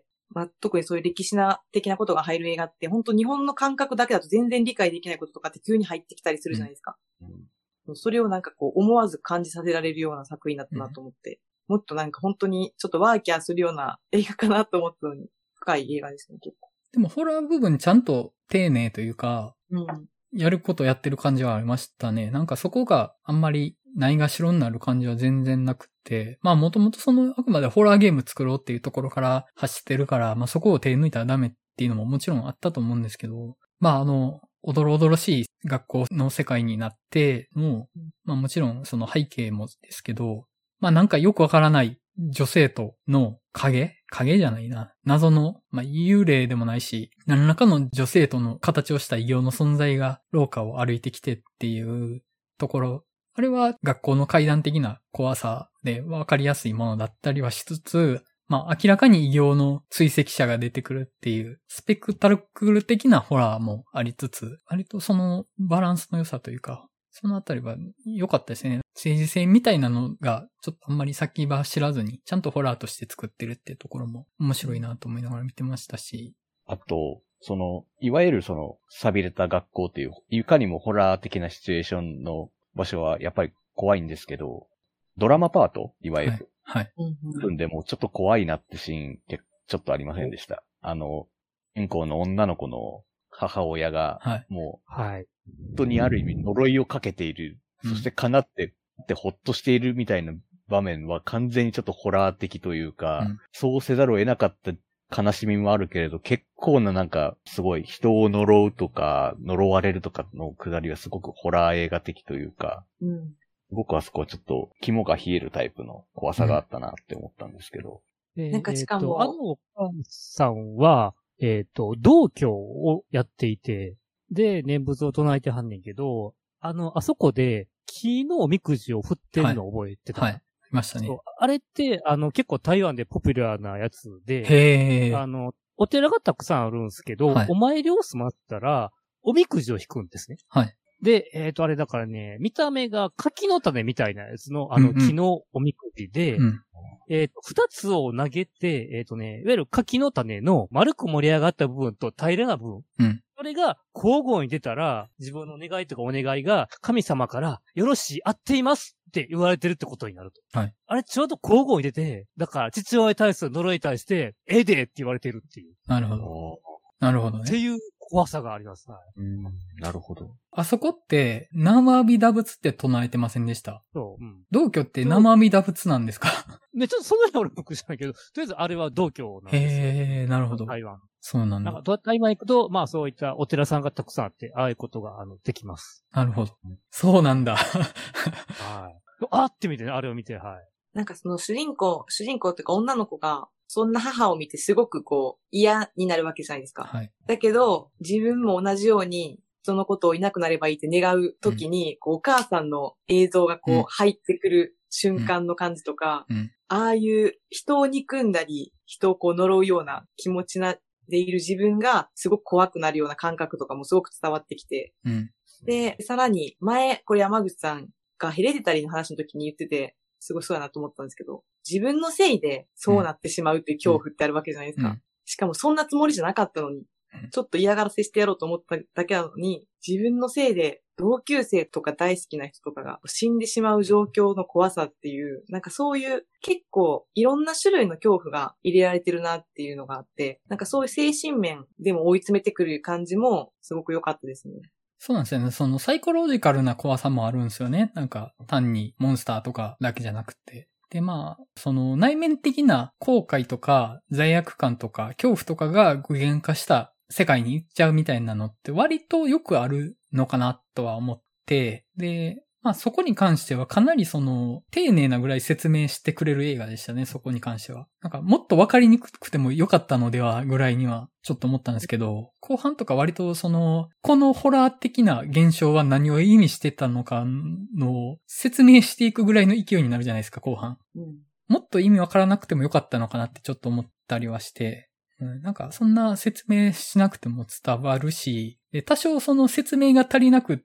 まあ、特にそういう歴史な的なことが入る映画って、本当日本の感覚だけだと全然理解できないこととかって急に入ってきたりするじゃないですか。うん、それをなんかこう思わず感じさせられるような作品だったなと思って、うん、もっとなんか本当にちょっとワーキャーするような映画かなと思ったのに、深い映画ですね、結構。 でもホラー部分ちゃんと丁寧というか、うん、やることやってる感じはありましたね。なんかそこがあんまりないがしろになる感じは全然なくて、まあもともとそのあくまでホラーゲーム作ろうっていうところから走ってるから、まあそこを手抜いたらダメっていうのももちろんあったと思うんですけど、まああの、おどろおどろしい学校の世界になっても、まあもちろんその背景もですけど、まあなんかよくわからない女生徒の影影じゃないな。謎の、まあ幽霊でもないし、何らかの女生徒の形をした異形の存在が廊下を歩いてきてっていうところ、あれは学校の階段的な怖さで分かりやすいものだったりはしつつ、まあ明らかに異形の追跡者が出てくるっていうスペクタクル的なホラーもありつつ、割とそのバランスの良さというか、そのあたりは良かったですね。政治性みたいなのがちょっとあんまり先は知らずに、ちゃんとホラーとして作ってるっていうところも面白いなと思いながら見てましたし。 あと、その、いわゆるその、寂れた学校っていう、いかにもホラー的なシチュエーションの場所はやっぱり怖いんですけど、ドラマパートいわゆる。 はい。 部分でもちょっと怖いなってシーンってちょっとありませんでした。あの、遠行の女の子の母親が、もう、はい。本当にある意味呪いをかけている。そして叶ってってほっとしているみたいな場面は完全にちょっとホラー的というか、うん、そうせざるを得なかった悲しみもあるけれど、結構ななんかすごい人を呪うとか、呪われるとかのくだりはすごくホラー映画的というか、うん、僕はそこはちょっと肝が冷えるタイプの怖さがあったなって思ったんですけど。 うん、なんかしかも、えー、あのお母さんは、えっと、道教をやっていて、で、念仏を唱えてはんねんけど、あの、あそこで、木のおみくじを振ってるのを覚えてた。 はい。はい、いましたね。 あれって、あの、結構台湾でポピュラーなやつで、 へー。 あの、お寺がたくさんあるんですけど、はい、お参りを済まったら、おみくじを引くんですね。 はい。 で、えっと、あれだからね、見た目が柿の種みたいなやつの、あの、木のおみくじで、うんうん、えっと、二つを投げて、えっとね、いわゆる柿の種の丸く盛り上がった部分と平らな部分。うん。それが交互に出たら、自分の願いとかお願いが神様から、よろしい、合っていますって言われてるってことになると。 はい。 あれちょうど交互に出て、だから父親に対する呪いに対して、ええでって言われてるっていう。 なるほど。なるほどね。 っていう怖さがあります。はい。 うん。なるほど。 あそこって、生阿弥陀仏って唱えてませんでした？ そう。うん。 道教って生阿弥陀仏なんですか？ で、ちょっとその辺は俺僕じゃないけど、とりあえずあれは道教なんですよ。 へー、なるほど。 台湾。 そうなんだ。 なんか台湾行くと、まあそういったお寺さんがたくさんあって、ああいうことが、あの、できます。 なるほど。そうなんだ。 はい。あってみてね、あれを見て、はい。 なんかその主人公、主人公っていうか女の子が、そんな母を見てすごくこう、嫌になるわけじゃないですか。 はい。 だけど、自分も同じように、そのことをいなくなればいいって願うときに、うん、こう、お母さんの映像がこう、入ってくる瞬間の感じとか、うんうん、ああいう人を憎んだり、人をこう呪うような気持ちな、でいる自分がすごく怖くなるような感覚とかもすごく伝わってきて、 うん、 で、さらに前、これ山口さんがヘレディタリーの話の時に言ってて、すごいそうだなと思ったんですけど、自分のせいでそうなってしまうっていう恐怖ってあるわけじゃないですか。うん、しかもそんなつもりじゃなかったのに、ちょっと嫌がらせしてやろうと思っただけなのに、自分のせいで同級生とか大好きな人とかが死んでしまう状況の怖さっていう、なんかそういう結構いろんな種類の恐怖が入れられてるなっていうのがあって、なんかそういう精神面でも追い詰めてくる感じもすごく良かったですね。 そうなんですよね。そのサイコロジカルな怖さもあるんですよね。なんか単にモンスターとかだけじゃなくて。で、まあ、その内面的な後悔とか罪悪感とか恐怖とかが具現化した世界に行っちゃうみたいなのって割とよくあるのかなとは思って、で、まあそこに関してはかなりその丁寧なぐらい説明してくれる映画でしたね、そこに関しては。なんかもっとわかりにくくてもよかったのではぐらいにはちょっと思ったんですけど、後半とか割とその、このホラー的な現象は何を意味してたのかのを説明していくぐらいの勢いになるじゃないですか、後半。 うん、 もっと意味わからなくてもよかったのかなってちょっと思ったりはして、うん、なんかそんな説明しなくても伝わるし、で多少その説明が足りなくって、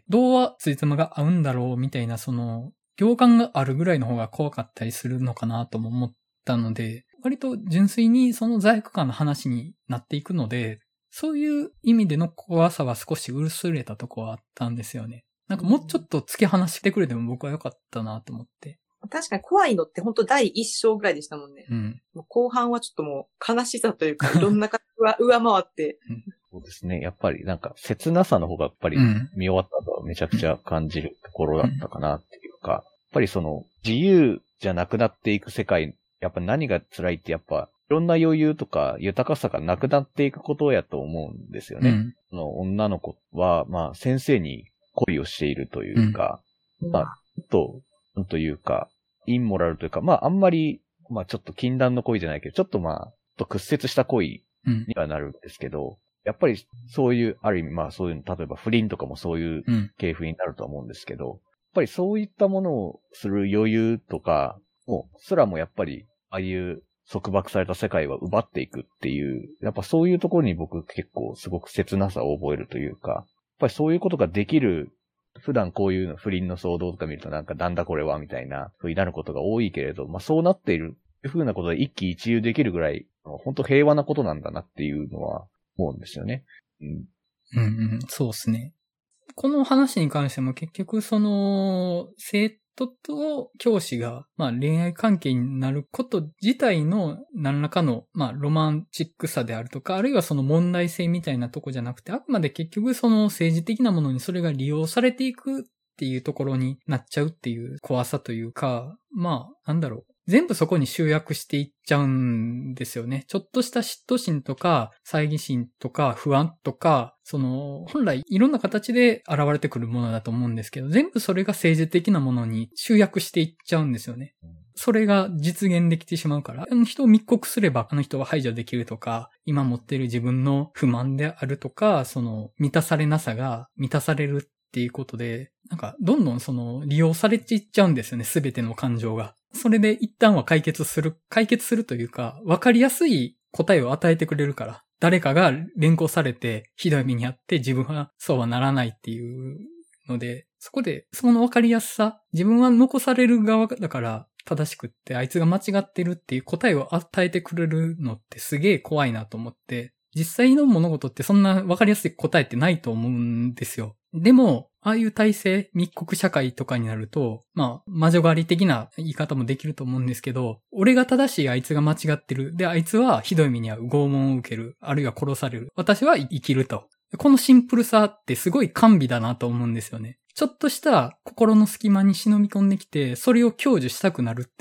どうはついつまが合うんだろうみたいなその行間があるぐらいの方が怖かったりするのかなとも思ったので、割と純粋にその罪悪感の話になっていくので、そういう意味での怖さは少し薄れたとこはあったんですよね。なんかもうちょっと突き放してくれても僕は良かったなと思って。 確かに怖いのって本当第一章ぐらいでしたもんね。 うん、 もう後半はちょっともう悲しさというかいろんな感じが上回って、 うん。そうですね。やっぱりなんか切なさの方がやっぱり見終わった後はめちゃくちゃ感じるところだったかなっていうか、やっぱりその自由じゃなくなっていく世界、やっぱ何が辛いってやっぱいろんな余裕とか豊かさがなくなっていくことやと思うんですよね。うん、その女の子はまあ先生に恋をしているというか、うん、まあちょっと、なんというか、インモラルというか、まああんまり、まあちょっと禁断の恋じゃないけど、ちょっとまあ、ちょっと屈折した恋にはなるんですけど、うん、やっぱりそういう、ある意味まあそういう、例えば不倫とかもそういう系譜になると思うんですけど、うん、やっぱりそういったものをする余裕とか、もうすらもやっぱり、ああいう束縛された世界は奪っていくっていう、やっぱそういうところに僕結構すごく切なさを覚えるというか、やっぱりそういうことができる、普段こういうの不倫の騒動とか見るとなんかなんだこれはみたいな風になることが多いけれど、まあそうなっている風なことで一喜一憂できるぐらい、本当平和なことなんだなっていうのは思うんですよね。 うん。うんうん、そうですね。この話に関しても結局その、生徒と教師が、まあ恋愛関係になること自体の何らかの、まあロマンチックさであるとか、あるいはその問題性みたいなとこじゃなくて、あくまで結局その政治的なものにそれが利用されていくっていうところになっちゃうっていう怖さというか、まあ、なんだろう。全部そこに集約していっちゃうんですよね。ちょっとした嫉妬心とか、猜疑心とか、不安とか、その、本来いろんな形で現れてくるものだと思うんですけど、全部それが政治的なものに集約していっちゃうんですよね。それが実現できてしまうから、あの人を密告すればあの人は排除できるとか、今持っている自分の不満であるとか、その満たされなさが満たされるっていうことで、なんかどんどんその利用されていっちゃうんですよね、すべての感情が。それで一旦は解決する、解決するというか、わかりやすい答えを与えてくれるから、誰かが連行されてひどい目にあって自分はそうはならないっていうので、そこでそのわかりやすさ、自分は残される側だから正しくって、あいつが間違ってるっていう答えを与えてくれるのってすげえ怖いなと思って、実際の物事ってそんなわかりやすい答えってないと思うんですよ。でも、ああいう体制、密告社会とかになると、まあ、魔女狩り的な言い方もできると思うんですけど、俺が正しいあいつが間違ってる。で、あいつはひどい目に遭う、拷問を受ける、あるいは殺される。私は生きると。このシンプルさってすごい甘美だなと思うんですよね。ちょっとした心の隙間に忍び込んできて、それを享受したくなるって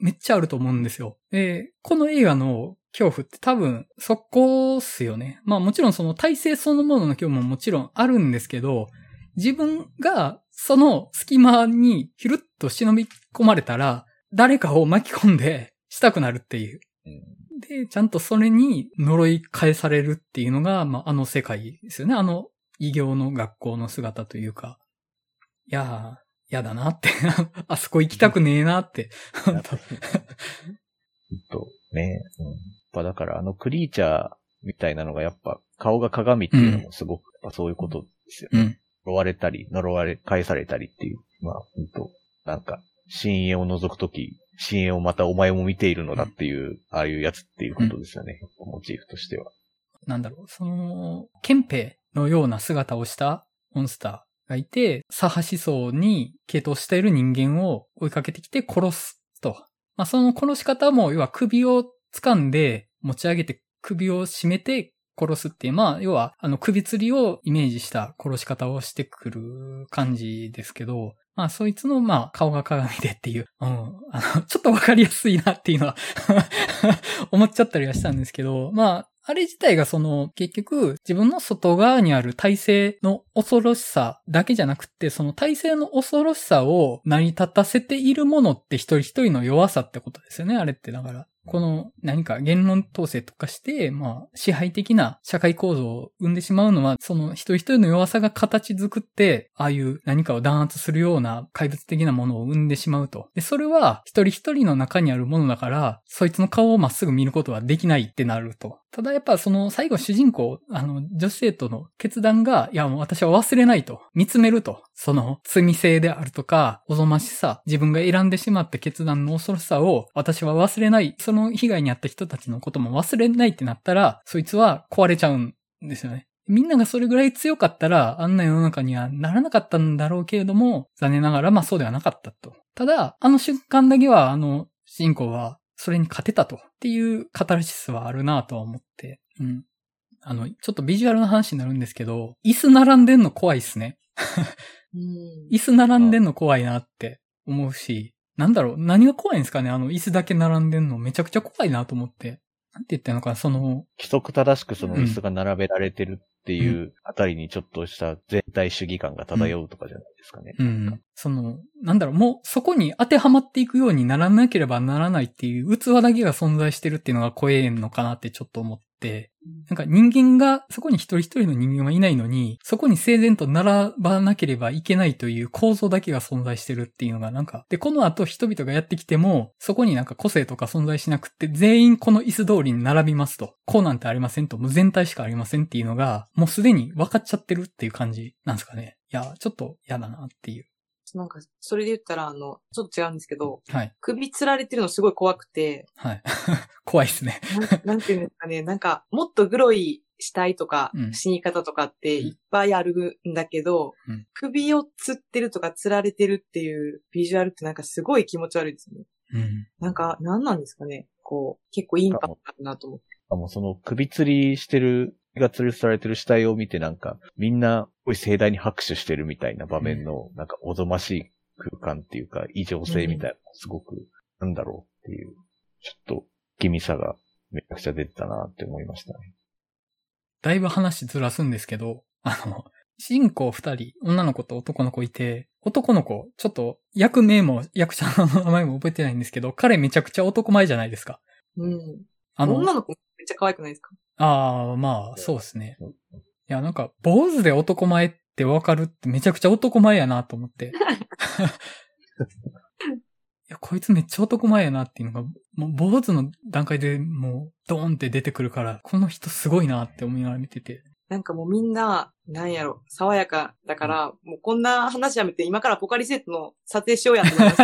めっちゃあると思うんですよ。で、この映画の恐怖って多分そこっすよね。まあもちろんその体制そのものの恐怖ももちろんあるんですけど、自分がその隙間にひるっと忍び込まれたら、誰かを巻き込んでしたくなるっていう。で、ちゃんとそれに呪い返されるっていうのが、まあ、あの世界ですよね。あの異形の学校の姿というか。いやー、嫌だなって。あそこ行きたくねえなって。本当とね、うん。やっぱだからあのクリーチャーみたいなのがやっぱ顔が鏡っていうのもすごく、うん、そういうことですよね。うん呪われたり、呪われ、返されたりっていう。まあ、ほんと、なんか、深淵を覗くとき、深淵をまたお前も見ているのだっていう、うん、ああいうやつっていうことですよね。うん、モチーフとしては。 なんだろう、その、ケンペのような姿をしたモンスターがいて、左派思想に傾倒している人間を追いかけてきて殺すと。まあ、その殺し方も、要は首を掴んで持ち上げて首を絞めて、殺すっていう、まあ、要は、あの、首吊りをイメージした殺し方をしてくる感じですけど、まあ、そいつの、まあ、顔が鏡でっていう、うん、あの、ちょっとわかりやすいなっていうのは思っちゃったりはしたんですけど、まあ、あれ自体がその、結局、自分の外側にある体制の恐ろしさだけじゃなくて、その体制の恐ろしさを成り立たせているものって一人一人の弱さってことですよね、あれってだから。この何か言論統制とかして、まあ支配的な社会構造を生んでしまうのは、その一人一人の弱さが形作って、ああいう何かを弾圧するような怪物的なものを生んでしまうと。で、それは一人一人の中にあるものだから、そいつの顔をまっすぐ見ることはできないってなると。ただやっぱその最後主人公、あの女子生徒の決断が、いやもう私は忘れないと。見つめると。その罪性であるとか、おぞましさ、自分が選んでしまった決断の恐ろしさを私は忘れない。その被害に遭った人たちのことも忘れないってなったら、そいつは壊れちゃうんですよね。みんながそれぐらい強かったら、あんな世の中にはならなかったんだろうけれども、残念ながらまあそうではなかったと。ただ、あの瞬間だけは、あの主人公はそれに勝てたとっていうカタルシスはあるなとは思って。うん。あの、ちょっとビジュアルの話になるんですけど、椅子並んでんの怖いっすね。椅子並んでんの怖いなって思うし、なんだろう、何が怖いんですかね、あの椅子だけ並んでんのめちゃくちゃ怖いなと思って。なんて言ったのかな、その。規則正しくその椅子が並べられてるっていうあたりにちょっとした全体主義感が漂うとかじゃないですかね。 うん。うん、その、なんだろう、もうそこに当てはまっていくようにならなければならないっていう器だけが存在してるっていうのが怖いのかなってちょっと思って。なんか人間が、そこに一人一人の人間はいないのに、そこに整然と並ばなければいけないという構造だけが存在してるっていうのがなんか、で、この後人々がやってきても、そこになんか個性とか存在しなくって、全員この椅子通りに並びますと。こうなんてありませんと。もう全体しかありませんっていうのが、もうすでに分かっちゃってるっていう感じなんですかね。いや、ちょっと嫌だなっていう。 なんか、それで言ったら、あの、ちょっと違うんですけど、 はい。 首吊られてるのすごい怖くて。 はい。怖いっすねな。なんていうんですかね、なんか、もっとグロい死体とか、死に方とかっていっぱいあるんだけど、うん、首を吊ってるとか吊られてるっていうビジュアルってなんかすごい気持ち悪いですね。 うん。 なんか、なんなんですかね、こう、結構インパクトあるなと思って。 あ、もうその首吊りしてる、が吊るされてる死体を見てなんか、みんな、すごい盛大に拍手してるみたいな場面の、なんかおぞましい空間っていうか、異常性みたいな、すごく、なんだろうっていう、ちょっと、気味さがめちゃくちゃ出てたなって思いましたね。 だいぶ話ずらすんですけど、あの、主人公二人、女の子と男の子いて、男の子、ちょっと役名も役者の名前も覚えてないんですけど、彼めちゃくちゃ男前じゃないですか。 うん。あの、女の子めっちゃ可愛くないですか？ ああ、まあ、そうですね。いや、なんか、坊主で男前ってわかるってめちゃくちゃ男前やなと思って。いや、こいつめっちゃ男前やなっていうのが、もう坊主の段階でもうドーンって出てくるから、この人すごいなって思いながら見てて。 なんかもうみんな、なんやろ、爽やかだから、もうこんな話やめて今からポカリセットの撮影しようやって思いました。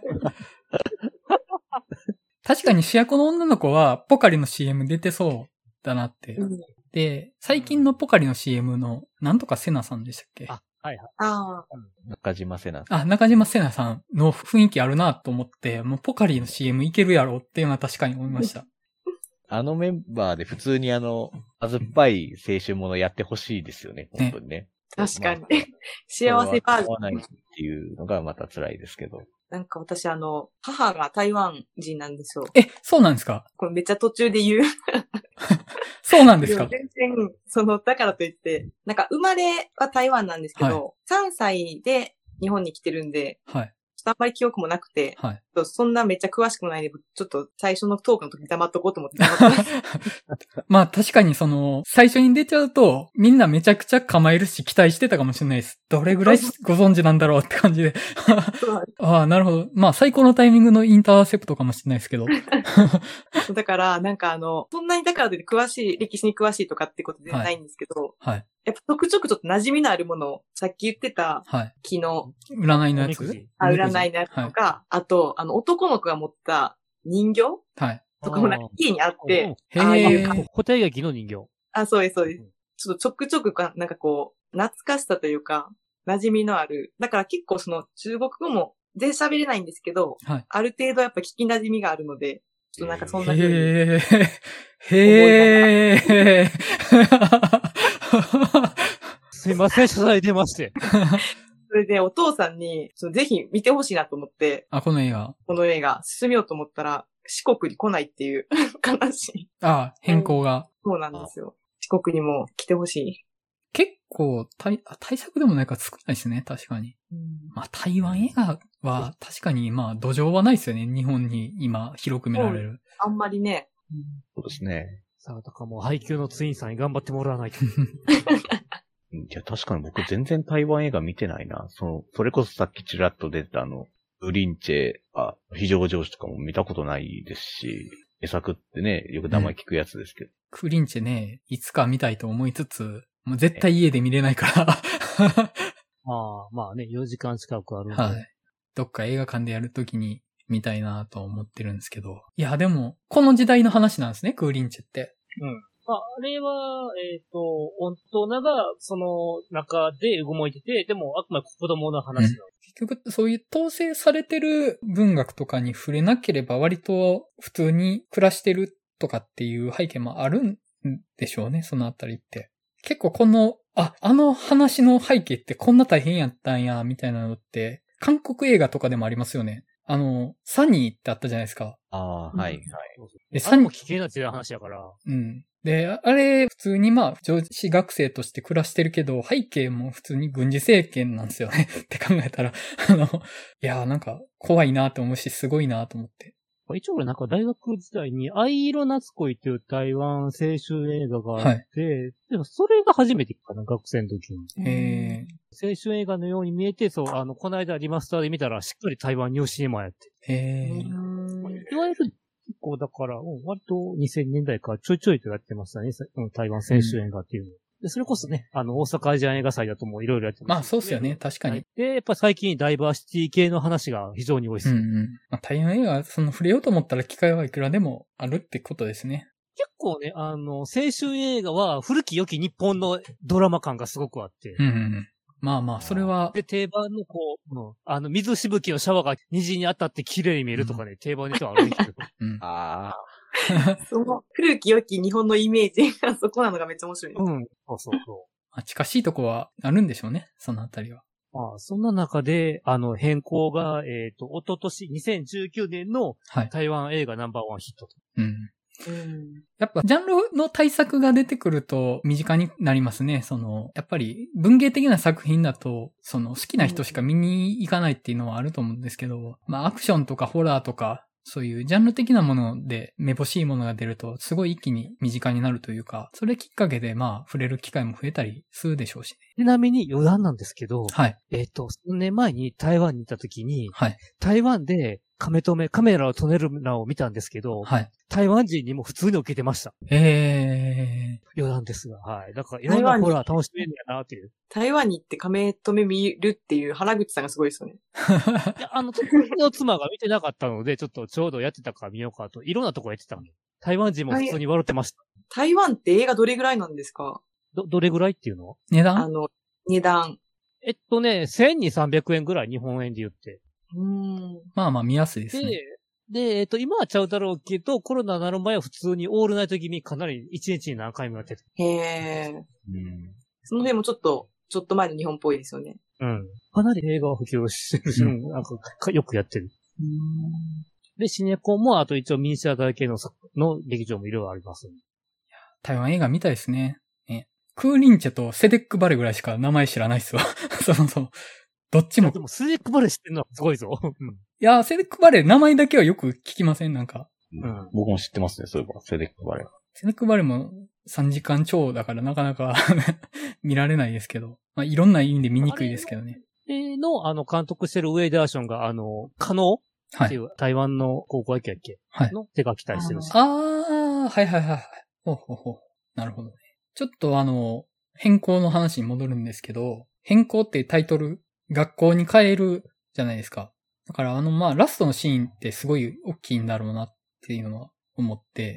確かに主役の女の子はポカリの シーエム 出てそうだなって。うん、で、最近のポカリの シーエム の、なんとかセナさんでしたっけ？ あ、はいはい。 ああ。 中島セナ。 あ、中島セナさんの雰囲気あるなと思って、もうポカリの シーエム いけるやろっていうのは確かに思いました。 あのメンバーで普通にあの、酸っぱい青春ものやってほしいですよね、本当にね。 確かに。まあ、幸せバージョン。 ないっていうのがまた辛いですけど。 なんか私あの、母が台湾人なんですよ。 え、そうなんですか？ これめっちゃ途中で言う。 そうなんですか？ 全然、その、だからといって、なんか生まれは台湾なんですけど、はい、さんさいで日本に来てるんで、はい。ちょっとあんまり記憶もなくて、はい。そんなめっちゃ詳しくもないんで、ちょっと最初のトークの時に黙っとこうと思って黙ってます。 まあ確かにその、最初に出ちゃうと、みんなめちゃくちゃ構えるし期待してたかもしれないです。どれぐらいご存知なんだろうって感じで。ああ、なるほど。まあ最高のタイミングのインターセプトかもしれないですけど。 だから、なんかあの、そんなにだからといって詳しい、歴史に詳しいとかってことではないんですけど、はい。はい、やっぱちょくちょくちょっと馴染みのあるものを、さっき言ってた、はい。昨日。 占いのやつあ、占いのやつとか、はい、あと、あの、男の子が持った人形はい。とかもなんか家にあって、 ああいう、固定劇の人形。 あ、そうです、そうです。ちょっとちょくちょくか、なんかこう、懐かしさというか、馴染みのある。だから結構その中国語も全然喋れないんですけど、はい。ある程度やっぱ聞き馴染みがあるので、ちょっとなんかそんな風に。へー。 へー。すいません、謝罪出まして。 それでお父さんに、ぜひ見てほしいなと思って。 あ、この映画。 この映画、進めようと思ったら、四国に来ないっていう悲しい。 ああ、変更が、 うん。そうなんですよ。四国にも来てほしい。 結構対、対策でもないから少ないですね、確かに。うん、まあ台湾映画は確かにまあ土壌はないですよね、日本に今広く見られる。 あんまりね。 うん、そうですね。 さあ、だからもう配給のツインさんに頑張ってもらわないと。 いや、確かに僕全然台湾映画見てないな。その、それこそさっきちらっと出たあの、ウリンチェ、あ、非常上司とかも見たことないですし、江作ってね、よく名前聞くやつですけど。うん、 クリンチェね、いつか見たいと思いつつ、もう絶対家で見れないから。 ああ、まあね、よじかん近くあるんで。 はい。どっか映画館でやるときに見たいなと思ってるんですけど。いや、でも、この時代の話なんですね、クーリンチェって。 うん。まあ、あれは、えっと、大人が、その中で動いてて、でも、あくまで子供の話なの、うん。 結局、そういう統制されてる文学とかに触れなければ、割と普通に暮らしてるとかっていう背景もあるんでしょうね、そのあたりって。結構この、あ、あの話の背景ってこんな大変やったんや、みたいなのって、韓国映画とかでもありますよね。あの、サニーってあったじゃないですか。 ああ、はい、はい。 で、サニーも危険な違う話やから。 うん。で、あれ、普通にまあ、女子学生として暮らしてるけど、背景も普通に軍事政権なんですよね。って考えたら、あの、いやーなんか、怖いなと思うし、すごいなと思って。 一応俺なんか大学時代に藍色夏恋っていう台湾青春映画があって、はい、でもそれが初めてかな、学生の時に。 へー青春映画のように見えて、そう、あの、この間リマスターで見たらしっかり台湾ニューシネマやって。 へーいわゆる結構だから、うん、割とにせんねんだいからちょいちょいとやってましたね、台湾青春映画っていうの。うんで、それこそね、あの、大阪アジアン映画祭だともいろいろやってます、 ね。まあそうっすよね、確かに。 で、やっぱ最近ダイバーシティ系の話が非常に多いです。 うんうん。まあ台湾映画、その触れようと思ったら機会はいくらでもあるってことですね。 結構ね、あの、青春映画は古き良き日本のドラマ感がすごくあって。 うんうん。まあまあ、それは。 で、定番のこう、うん、あの、水しぶきのシャワーが虹に当たって綺麗に見えるとかね、うん、定番の人はあるんですけど。 うん。 ああ。 その古き良き日本のイメージがそこなのがめっちゃ面白い。 うん。そうそうそう。 まあ、近しいとこはあるんでしょうね、そのあたりは。 まあ、そんな中で、あの、変更が、えっと、おととし、にせんじゅうきゅうねんの台湾映画ナンバーワンヒットと。 うん。うん、やっぱ、ジャンルの対策が出てくると身近になりますね。その、やっぱり文芸的な作品だと、その好きな人しか見に行かないっていうのはあると思うんですけど、まあアクションとかホラーとか、そういうジャンル的なものでめぼしいものが出ると、すごい一気に身近になるというか、それきっかけでまあ触れる機会も増えたりするでしょうしね。 ちなみに余談なんですけど、 はい。 えっと、数年前に台湾に行った時に、 はい。 台湾でカメ止め、カメラを止めるのを見たんですけど、 はい。 台湾人にも普通に受けてました。 えー。 余談ですが、はい。だからいろんなホラー楽しめるんやなっていう。 台湾に行ってカメ止め見るっていう原口さんがすごいですよね。 いや、あの、の妻が見てなかったので、ちょっとちょうどやってたから見ようかと、いろんなとこやってたので、台湾人も普通に笑ってました。 台湾って映画どれぐらいなんですか？ ど、どれぐらいっていうの？ 値段？ あの、値段。 えっとね、せんにひゃく、さんびゃくえんぐらい日本円で言って。 うーん。 まあまあ見やすいですね。 で、で、えっと、今はちゃうだろうけど、コロナになる前は普通にオールナイト気味かなり一日に何回もやってた。 へー。 うん。 その辺もちょっと、ちょっと前の日本っぽいですよね。 うん。かなり映画を普及してるし、うん、なんか、よくやってる。うんで、シネコンも、あと一応ミニシアター系の、の劇場もいろいろあります、ね。 台湾映画見たいですね。ね。クーリンチェとセデックバレぐらいしか名前知らないっすわ。そもそも。どっちも。 でも、セデックバレ知ってるのはすごいぞ。うん、 いや、セデックバレ名前だけはよく聞きませんなんか。 うん。僕も知ってますね、そういえば。セデックバレ。 セデックバレもさんじかん超だからなかなか見られないですけど。まあ、いろんな意味で見にくいですけどね。 えの、あの、監督してるウェイダーションが、あの、可能っていう、はい、台湾の高校野球やっけはい。の手書きたりしてるし。 ああ、はいはいはい。ほうほうほう。なるほどね。ちょっとあの、変更の話に戻るんですけど、変更ってタイトル、学校に変えるじゃないですか。だからあの、まあ、ラストのシーンってすごい大きいんだろうなっていうのは思って、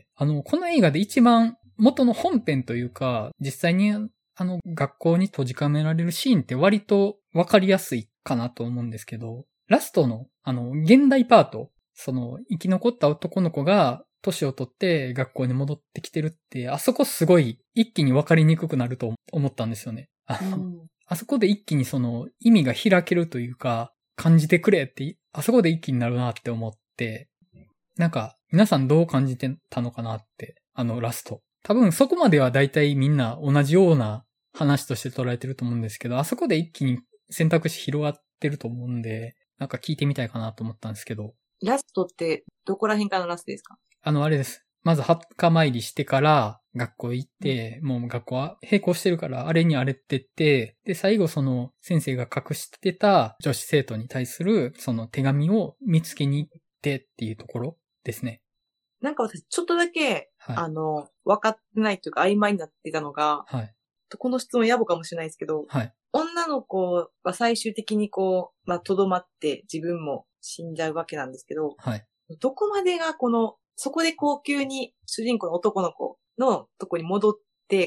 あの、この映画で一番元の本編というか、実際にあの、学校に閉じ込められるシーンって割とわかりやすいかなと思うんですけど、ラストの、あの、現代パート、その、生き残った男の子が、年を取って学校に戻ってきてるって、あそこすごい一気に分かりにくくなると思ったんですよね。あの、うん、あそこで一気にその意味が開けるというか、感じてくれって、あそこで一気になるなって思って、なんか、皆さんどう感じてたのかなって、あのラスト。多分そこまでは大体みんな同じような話として捉えてると思うんですけど、あそこで一気に選択肢広がってると思うんで、なんか聞いてみたいかなと思ったんですけど。 ラストってどこら辺からのラストですか？ あの、あれです。まず墓参りしてから学校行って、うん、もう学校は並行してるからあれにあれってって、で、最後その先生が隠してた女子生徒に対するその手紙を見つけに行ってっていうところですね。 なんか私ちょっとだけ、はい、あの、分かってないというか曖昧になってたのが、はい、この質問野暮かもしれないですけど、はい、女の子は最終的にこう、まあ、とどまって自分も死んじゃうわけなんですけど、はい、どこまでがこの、そこで高級に主人公の男の子のとこに戻って、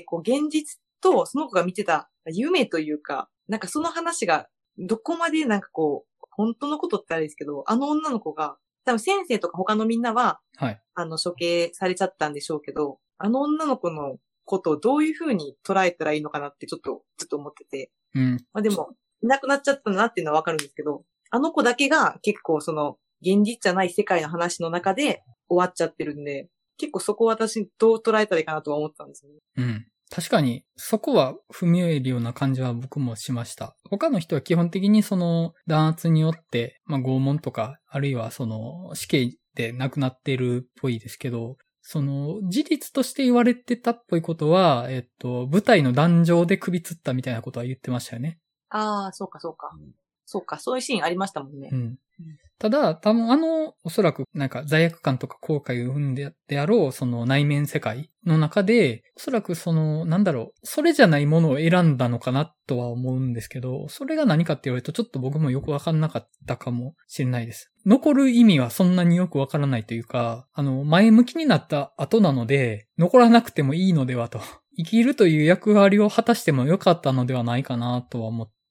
こう現実とその子が見てた夢というか、なんかその話がどこまでなんかこう、本当のことってあれですけど、あの女の子が、多分先生とか他のみんなは、はい、あの処刑されちゃったんでしょうけど、あの女の子のことをどういう風に捉えたらいいのかなってちょっと、ちょっと思ってて。うん。まあでも、いなくなっちゃったなっていうのはわかるんですけど、あの子だけが結構その、現実じゃない世界の話の中で終わっちゃってるんで、結構そこを私どう捉えたらいいかなとは思ったんですよね。 うん。確かに、そこは踏み終えるような感じは僕もしました。他の人は基本的にその弾圧によって、まあ拷問とか、あるいはその死刑で亡くなっているっぽいですけど、その事実として言われてたっぽいことは、えっと、舞台の壇上で首吊ったみたいなことは言ってましたよね。 ああ、そうかそうか。そうか、そういうシーンありましたもんね。うん。 ただ、多分あの、おそらくなんか罪悪感とか後悔を生んでであろう、その内面世界の中で、おそらくその、なんだろう、それじゃないものを選んだのかなとは思うんですけど、それが何かって言われるとちょっと僕もよくわかんなかったかもしれないです。残る意味はそんなによくわからないというか、あの、前向きになった後なので、残らなくてもいいのではと。生きるという役割を果たしてもよかったのではないかなとは思って、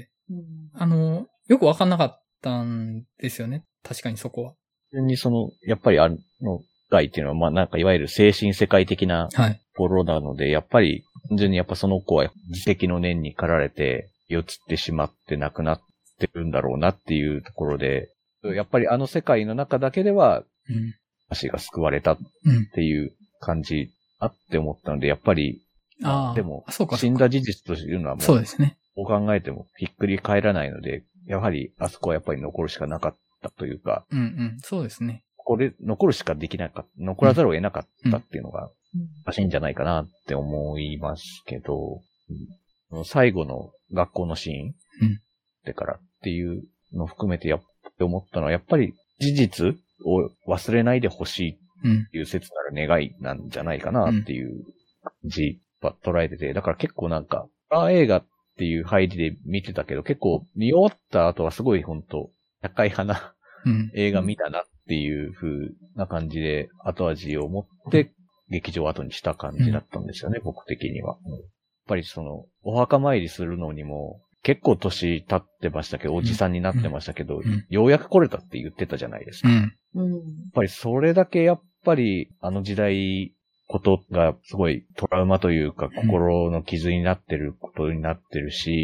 うん、あの、よくわかんなかったんですよね。確かにそこは。 普通にその、やっぱりあの、害っていうのは、まあなんかいわゆる精神世界的なところなので、はい、やっぱり、単純にやっぱその子は自責の念に駆られて、酔っつってしまって亡くなってるんだろうなっていうところで、やっぱりあの世界の中だけでは、うん、足が救われたっていう感じあって思ったので、やっぱり、あでも、死んだ事実というのはもう、 そうですね。 こう考えてもひっくり返らないので、やはりあそこはやっぱり残るしかなかったというか、 うんうん、そうですね。 これ、残るしかできなかった、残らざるを得なかったっていうのが、おかしいんじゃないかなって思いますけど、うん、最後の学校のシーン、うん、でからっていうのを含めてやって思ったのは、やっぱり事実を忘れないでほしいっていう切なる願いなんじゃないかなっていう感じは捉えてて、だから結構なんか、あ映画っていう入りで見てたけど、結構見終わった後はすごい本当高い花、うん、映画見たなっていう風な感じで後味を持って劇場後にした感じだったんですよね、うん、僕的には。やっぱりそのお墓参りするのにも結構年経ってましたけど、おじさんになってましたけど、うん、ようやく来れたって言ってたじゃないですか。うん、やっぱりそれだけやっぱりあの時代ことがすごいトラウマというか心の傷になってることになってるし、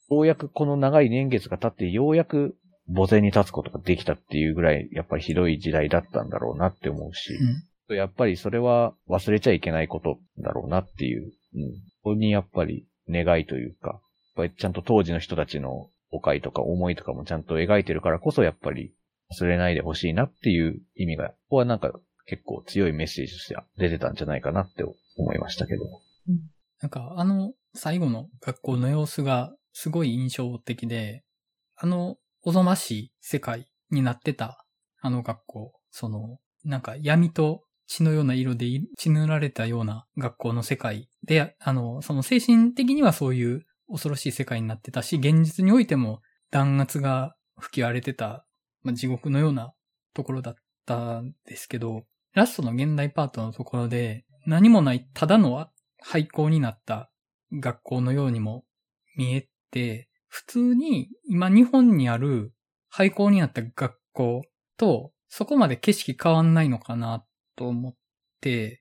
ようやくこの長い年月が経って、ようやく墓前に立つことができたっていうぐらい、やっぱりひどい時代だったんだろうなって思うし、うん、やっぱりそれは忘れちゃいけないことだろうなっていう、うん、ここにやっぱり願いというか、やっぱりちゃんと当時の人たちの誤解とか思いとかもちゃんと描いてるからこそ、やっぱり忘れないでほしいなっていう意味が、ここはなんか結構強いメッセージとしては出てたんじゃないかなって思いましたけど。 うん、なんかあの最後の学校の様子がすごい印象的で、あのおぞましい世界になってたあの学校、そのなんか闇と血のような色で血塗られたような学校の世界で、あのその精神的にはそういう恐ろしい世界になってたし、現実においても弾圧が吹き荒れてた、まあ、地獄のようなところだったんですけど、ラストの現代パートのところで何もないただの廃校になった学校のようにも見えて、普通に今日本にある廃校になった学校とそこまで景色変わんないのかなと思って、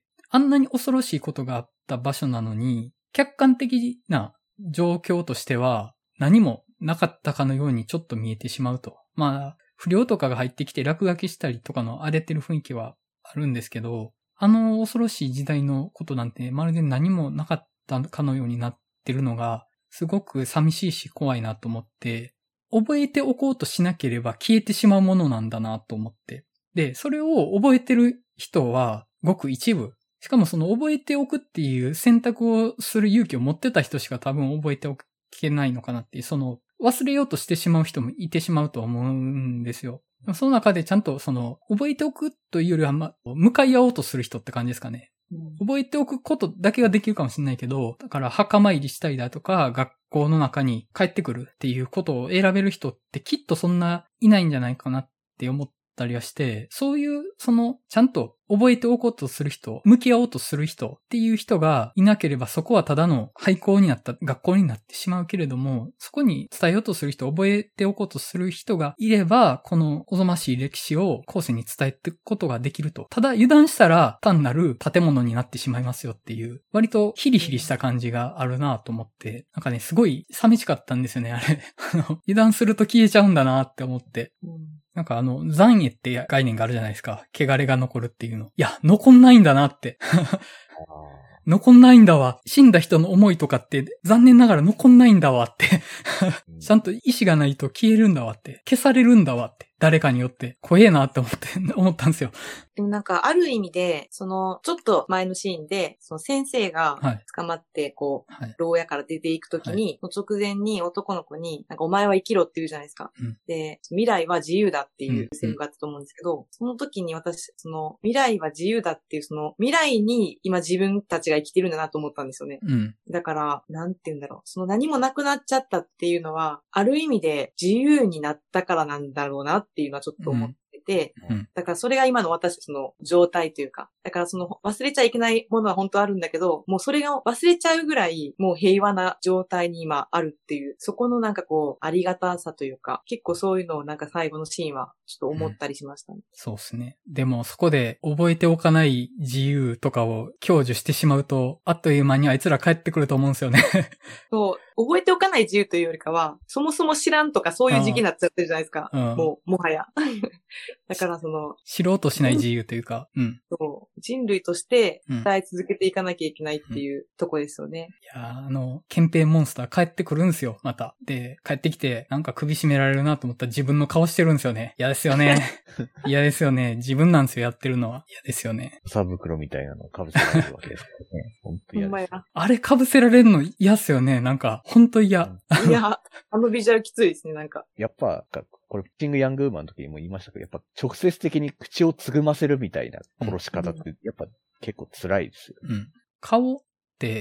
あんなに恐ろしいことがあった場所なのに、客観的な状況としては何もなかったかのようにちょっと見えてしまうと。まあ、不良とかが入ってきて落書きしたりとかの荒れてる雰囲気はあるんですけど、あの恐ろしい時代のことなんてまるで何もなかったかのようになってるのがすごく寂しいし怖いなと思って、覚えておこうとしなければ消えてしまうものなんだなと思って。で、それを覚えてる人はごく一部。しかもその覚えておくっていう選択をする勇気を持ってた人しか多分覚えておけないのかなっていう、その忘れようとしてしまう人もいてしまうと思うんですよ。その中でちゃんとその覚えておくというよりは、ま、向かい合おうとする人って感じですかね。うん、覚えておくことだけができるかもしれないけど、だから墓参りしたりだとか、学校の中に帰ってくるっていうことを選べる人ってきっとそんないないんじゃないかなって思ったりはして、そういうそのちゃんと覚えておこうとする人、向き合おうとする人っていう人がいなければ、そこはただの廃校になった学校になってしまうけれども、そこに伝えようとする人、覚えておこうとする人がいれば、このおぞましい歴史を後世に伝えていくことができると。ただ油断したら単なる建物になってしまいますよっていう、割とヒリヒリした感じがあるなと思って、なんかね、すごい寂しかったんですよね、あれ。あの油断すると消えちゃうんだなって思って。うんなんかあの、残影って概念があるじゃないですか。汚れが残るっていうの。いや、残んないんだなって。残んないんだわ。死んだ人の思いとかって残念ながら残んないんだわって。ちゃんと意志がないと消えるんだわって。消されるんだわって。誰かによって。怖えなって思って、思ったんですよ。 でもなんか、ある意味で、その、ちょっと前のシーンで、その先生が捕まって、こう、はい、牢屋から出ていくときに、はい、直前に男の子に、なんかお前は生きろって言うじゃないですか。うん、で、未来は自由だっていうセリフがあったと思うんですけど、うんうん、その時に私、その、未来は自由だっていう、その、未来に今自分たちが生きてるんだなと思ったんですよね。うん、だから、なんて言うんだろう。その何もなくなっちゃったっていうのは、ある意味で自由になったからなんだろうなっていうのはちょっと思ってて、うん、だからそれが今の私たちの状態というか、だからその忘れちゃいけないものは本当あるんだけど、もうそれが忘れちゃうぐらいもう平和な状態に今あるっていう、そこのなんかこうありがたさというか、結構そういうのをなんか最後のシーンはちょっと思ったりしましたね。うん、 そうですね。でもそこで覚えておかない自由とかを享受してしまうと、あっという間にあいつら帰ってくると思うんですよね。 そう。覚えておかない自由というよりかは、そもそも知らんとかそういう時期になっちゃってるじゃないですか。うん、もう、もはや。だからその、 知ろうとしない自由というか、うん。 そう。人類として伝え続けていかなきゃいけないっていうとこですよね。 うん、いやあの、憲兵モンスター帰ってくるんですよ、また。で、帰ってきて、なんか首絞められるなと思ったら自分の顔してるんですよね。嫌ですよね。嫌ですよね。自分なんですよ、やってるのは。嫌ですよね。 草袋みたいなのを被せられるわけですからね。本当嫌です。 あれ被せられるの嫌っすよね、なんか。ほんと嫌。 いや、あのビジュアルきついですね、なんか。 やっぱ、これ、ピッチングヤングウーマンの時にも言いましたけど、やっぱ直接的に口をつぐませるみたいな殺し方って、やっぱ結構辛いですよ、 ね。うん。顔って、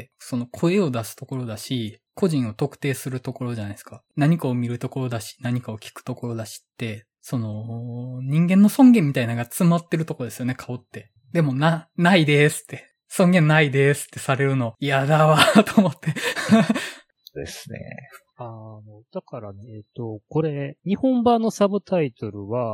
その声を出すところだし、個人を特定するところじゃないですか。何かを見るところだし、何かを聞くところだしって、その、人間の尊厳みたいなのが詰まってるところですよね、顔って。でもな、ないですって。尊厳ないですってされるの嫌だわ、と思って。 ですね。 あの、だからね、えっと、これ、日本版のサブタイトルは、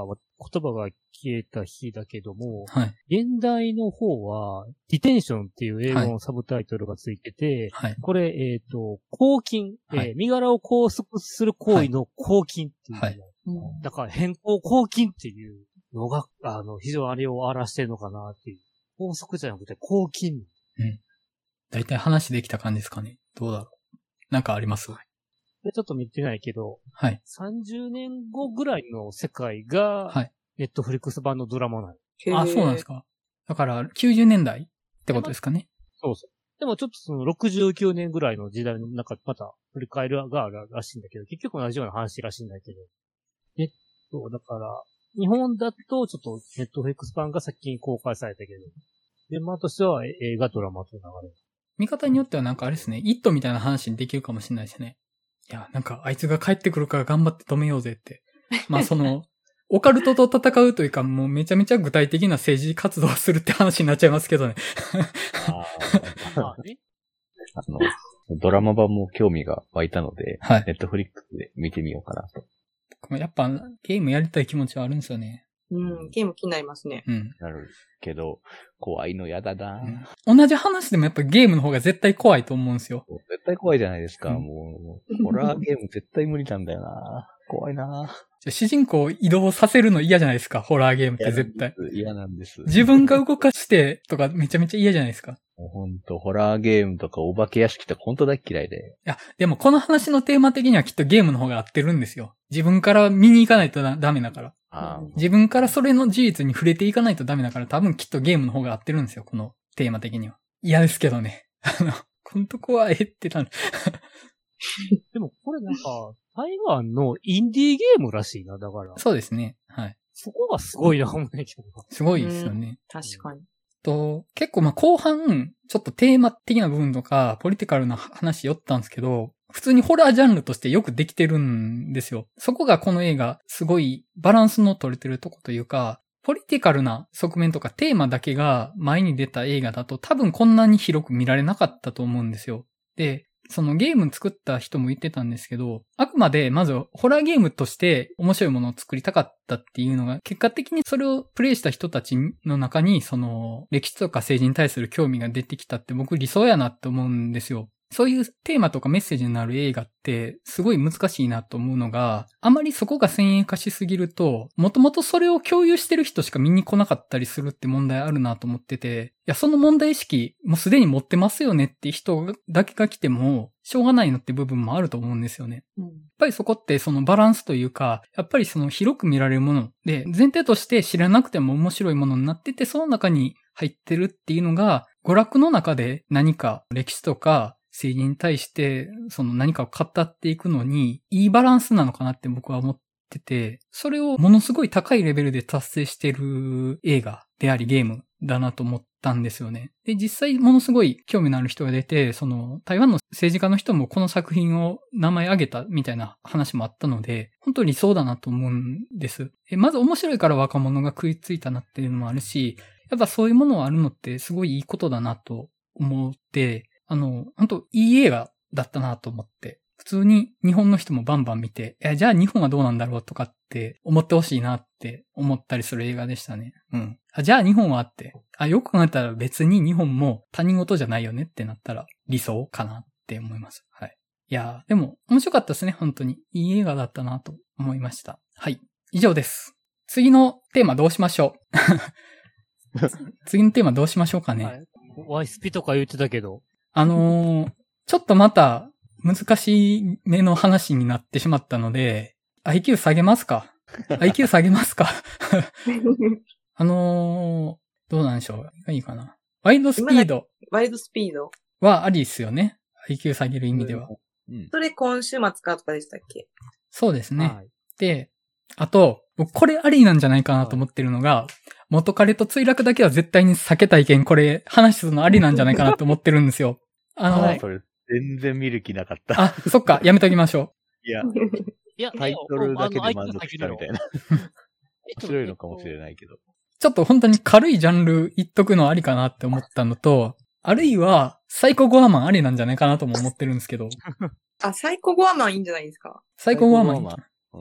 言葉が消えた日だけども、 はい。 現代の方は、ディテンションっていう英語のサブタイトルがついてて、はい、これ、えっ、ー、と、拘禁、はい、えー、身柄を拘束する行為の拘禁っていう、はい。だから変更拘禁っていうのが、あの、非常にあれを表してるのかなっていう。拘束じゃなくて拘禁。 うん。だいたい話できた感じですかね。どうだろう。なんかあります？ はい。ちょっと見てないけど、 はい。 さんじゅうねんごぐらいの世界が、はい。ネットフリックス版のドラマなの。あ、そうなんですか。だから、きゅうじゅうねんだいってことですかね。 そうそう。でもちょっとそのろくじゅうきゅうねんぐらいの時代の中、また振り返るがあるらしいんだけど、結局同じような話らしいんだけど。えっと、だから、日本だとちょっとネットフリックス版が先に公開されたけど、現場としては映画ドラマと流れる。 見方によってはなんかあれですね、イットみたいな話にできるかもしれないですね。いや、なんかあいつが帰ってくるから頑張って止めようぜって。まあその、オカルトと戦うというか、もうめちゃめちゃ具体的な政治活動をするって話になっちゃいますけどね。 ああねあの、ドラマ版も興味が湧いたので、はい、ネットフリックスで見てみようかなと。 やっぱゲームやりたい気持ちはあるんですよね。 うん、ゲーム気になりますね。 うん。 なるけど、怖いの嫌だな、 うん、同じ話でもやっぱゲームの方が絶対怖いと思うんですよ。 絶対怖いじゃないですか、うん、もう。ホラーゲーム絶対無理なんだよな怖いな主人公を移動させるの嫌じゃないですか、ホラーゲームって絶対。 嫌なんです。 自分が動かしてとかめちゃめちゃ嫌じゃないですか。 もうほんと、ホラーゲームとかお化け屋敷とかほんと大嫌いで。 いや、でもこの話のテーマ的にはきっとゲームの方が合ってるんですよ。自分から見に行かないとダメだから。あ自分からそれの事実に触れていかないとダメだから多分きっとゲームの方が合ってるんですよ、このテーマ的には。嫌ですけどね。あの、このとこはえってたんでもこれなんか、台湾のインディーゲームらしいな、だから。 そうですね。はい。 そこがすごいな、思うんだけど。 すごいですよね。 確かに。 と、結構まあ後半、ちょっとテーマ的な部分とか、ポリティカルな話寄ったんですけど、普通にホラージャンルとしてよくできてるんですよ。そこがこの映画、すごいバランスの取れてるとこというか、ポリティカルな側面とかテーマだけが前に出た映画だと多分こんなに広く見られなかったと思うんですよ。で、そのゲーム作った人も言ってたんですけど、あくまでまずホラーゲームとして面白いものを作りたかったっていうのが、結果的にそれをプレイした人たちの中に、その歴史とか政治に対する興味が出てきたって僕理想やなって思うんですよ。そういうテーマとかメッセージになる映画ってすごい難しいなと思うのが、あまりそこが先鋭化しすぎると、もともとそれを共有してる人しか見に来なかったりするって問題あるなと思ってて、いや、その問題意識もうすでに持ってますよねって人だけが来ても、しょうがないのって部分もあると思うんですよね。うん、やっぱりそこってそのバランスというか、やっぱりその広く見られるもので、前提として知らなくても面白いものになってて、その中に入ってるっていうのが、娯楽の中で何か歴史とか、政治に対して、その何かを語っていくのに、いいバランスなのかなって僕は思ってて、それをものすごい高いレベルで達成してる映画でありゲームだなと思ったんですよね。で、実際ものすごい興味のある人が出て、その台湾の政治家の人もこの作品を名前挙げたみたいな話もあったので、本当に理想だなと思うんです。えまず面白いから若者が食いついたなっていうのもあるし、やっぱそういうものがあるのってすごいいいことだなと思って、あの、本当いい映画だったなと思って、普通に日本の人もバンバン見て、え、じゃあ日本はどうなんだろうとかって思ってほしいなって思ったりする映画でしたね。うん。あ、じゃあ日本はって、あ、よく考えたら別に日本も他人事じゃないよねってなったら理想かなって思います。はい。いやー、でも面白かったですね、本当に。いい映画だったなと思いました。はい。以上です。次のテーマどうしましょう次のテーマどうしましょうかね。はい、 ワイスピとか言ってたけど。 あのー、ちょっとまた難しい目の話になってしまったので、アイキュー 下げますかアイキュー 下げますかあのー、どうなんでしょうがいいかな。ワイドスピード。 ワイドスピードはありですよね。アイキュー 下げる意味では。 うん、それ今週末かとかでしたっけ？ そうですね。はい、で、あと、僕これありなんじゃないかなと思ってるのが、はい、元彼と墜落だけは絶対に避けたいけん、これ話すのありなんじゃないかなと思ってるんですよ。あの、 はい、それ全然見る気なかった。 あ、そっか、やめときましょう。いや、いやタイトルだけで満足したみたいな。面白いのかもしれないけど。 ちょっと本当に軽いジャンル言っとくのありかなって思ったのと、あるいは、サイコゴアマンありなんじゃないかなとも思ってるんですけど。 あ、サイコゴアマンいいんじゃないですか？ サイコゴアマンいい。うん、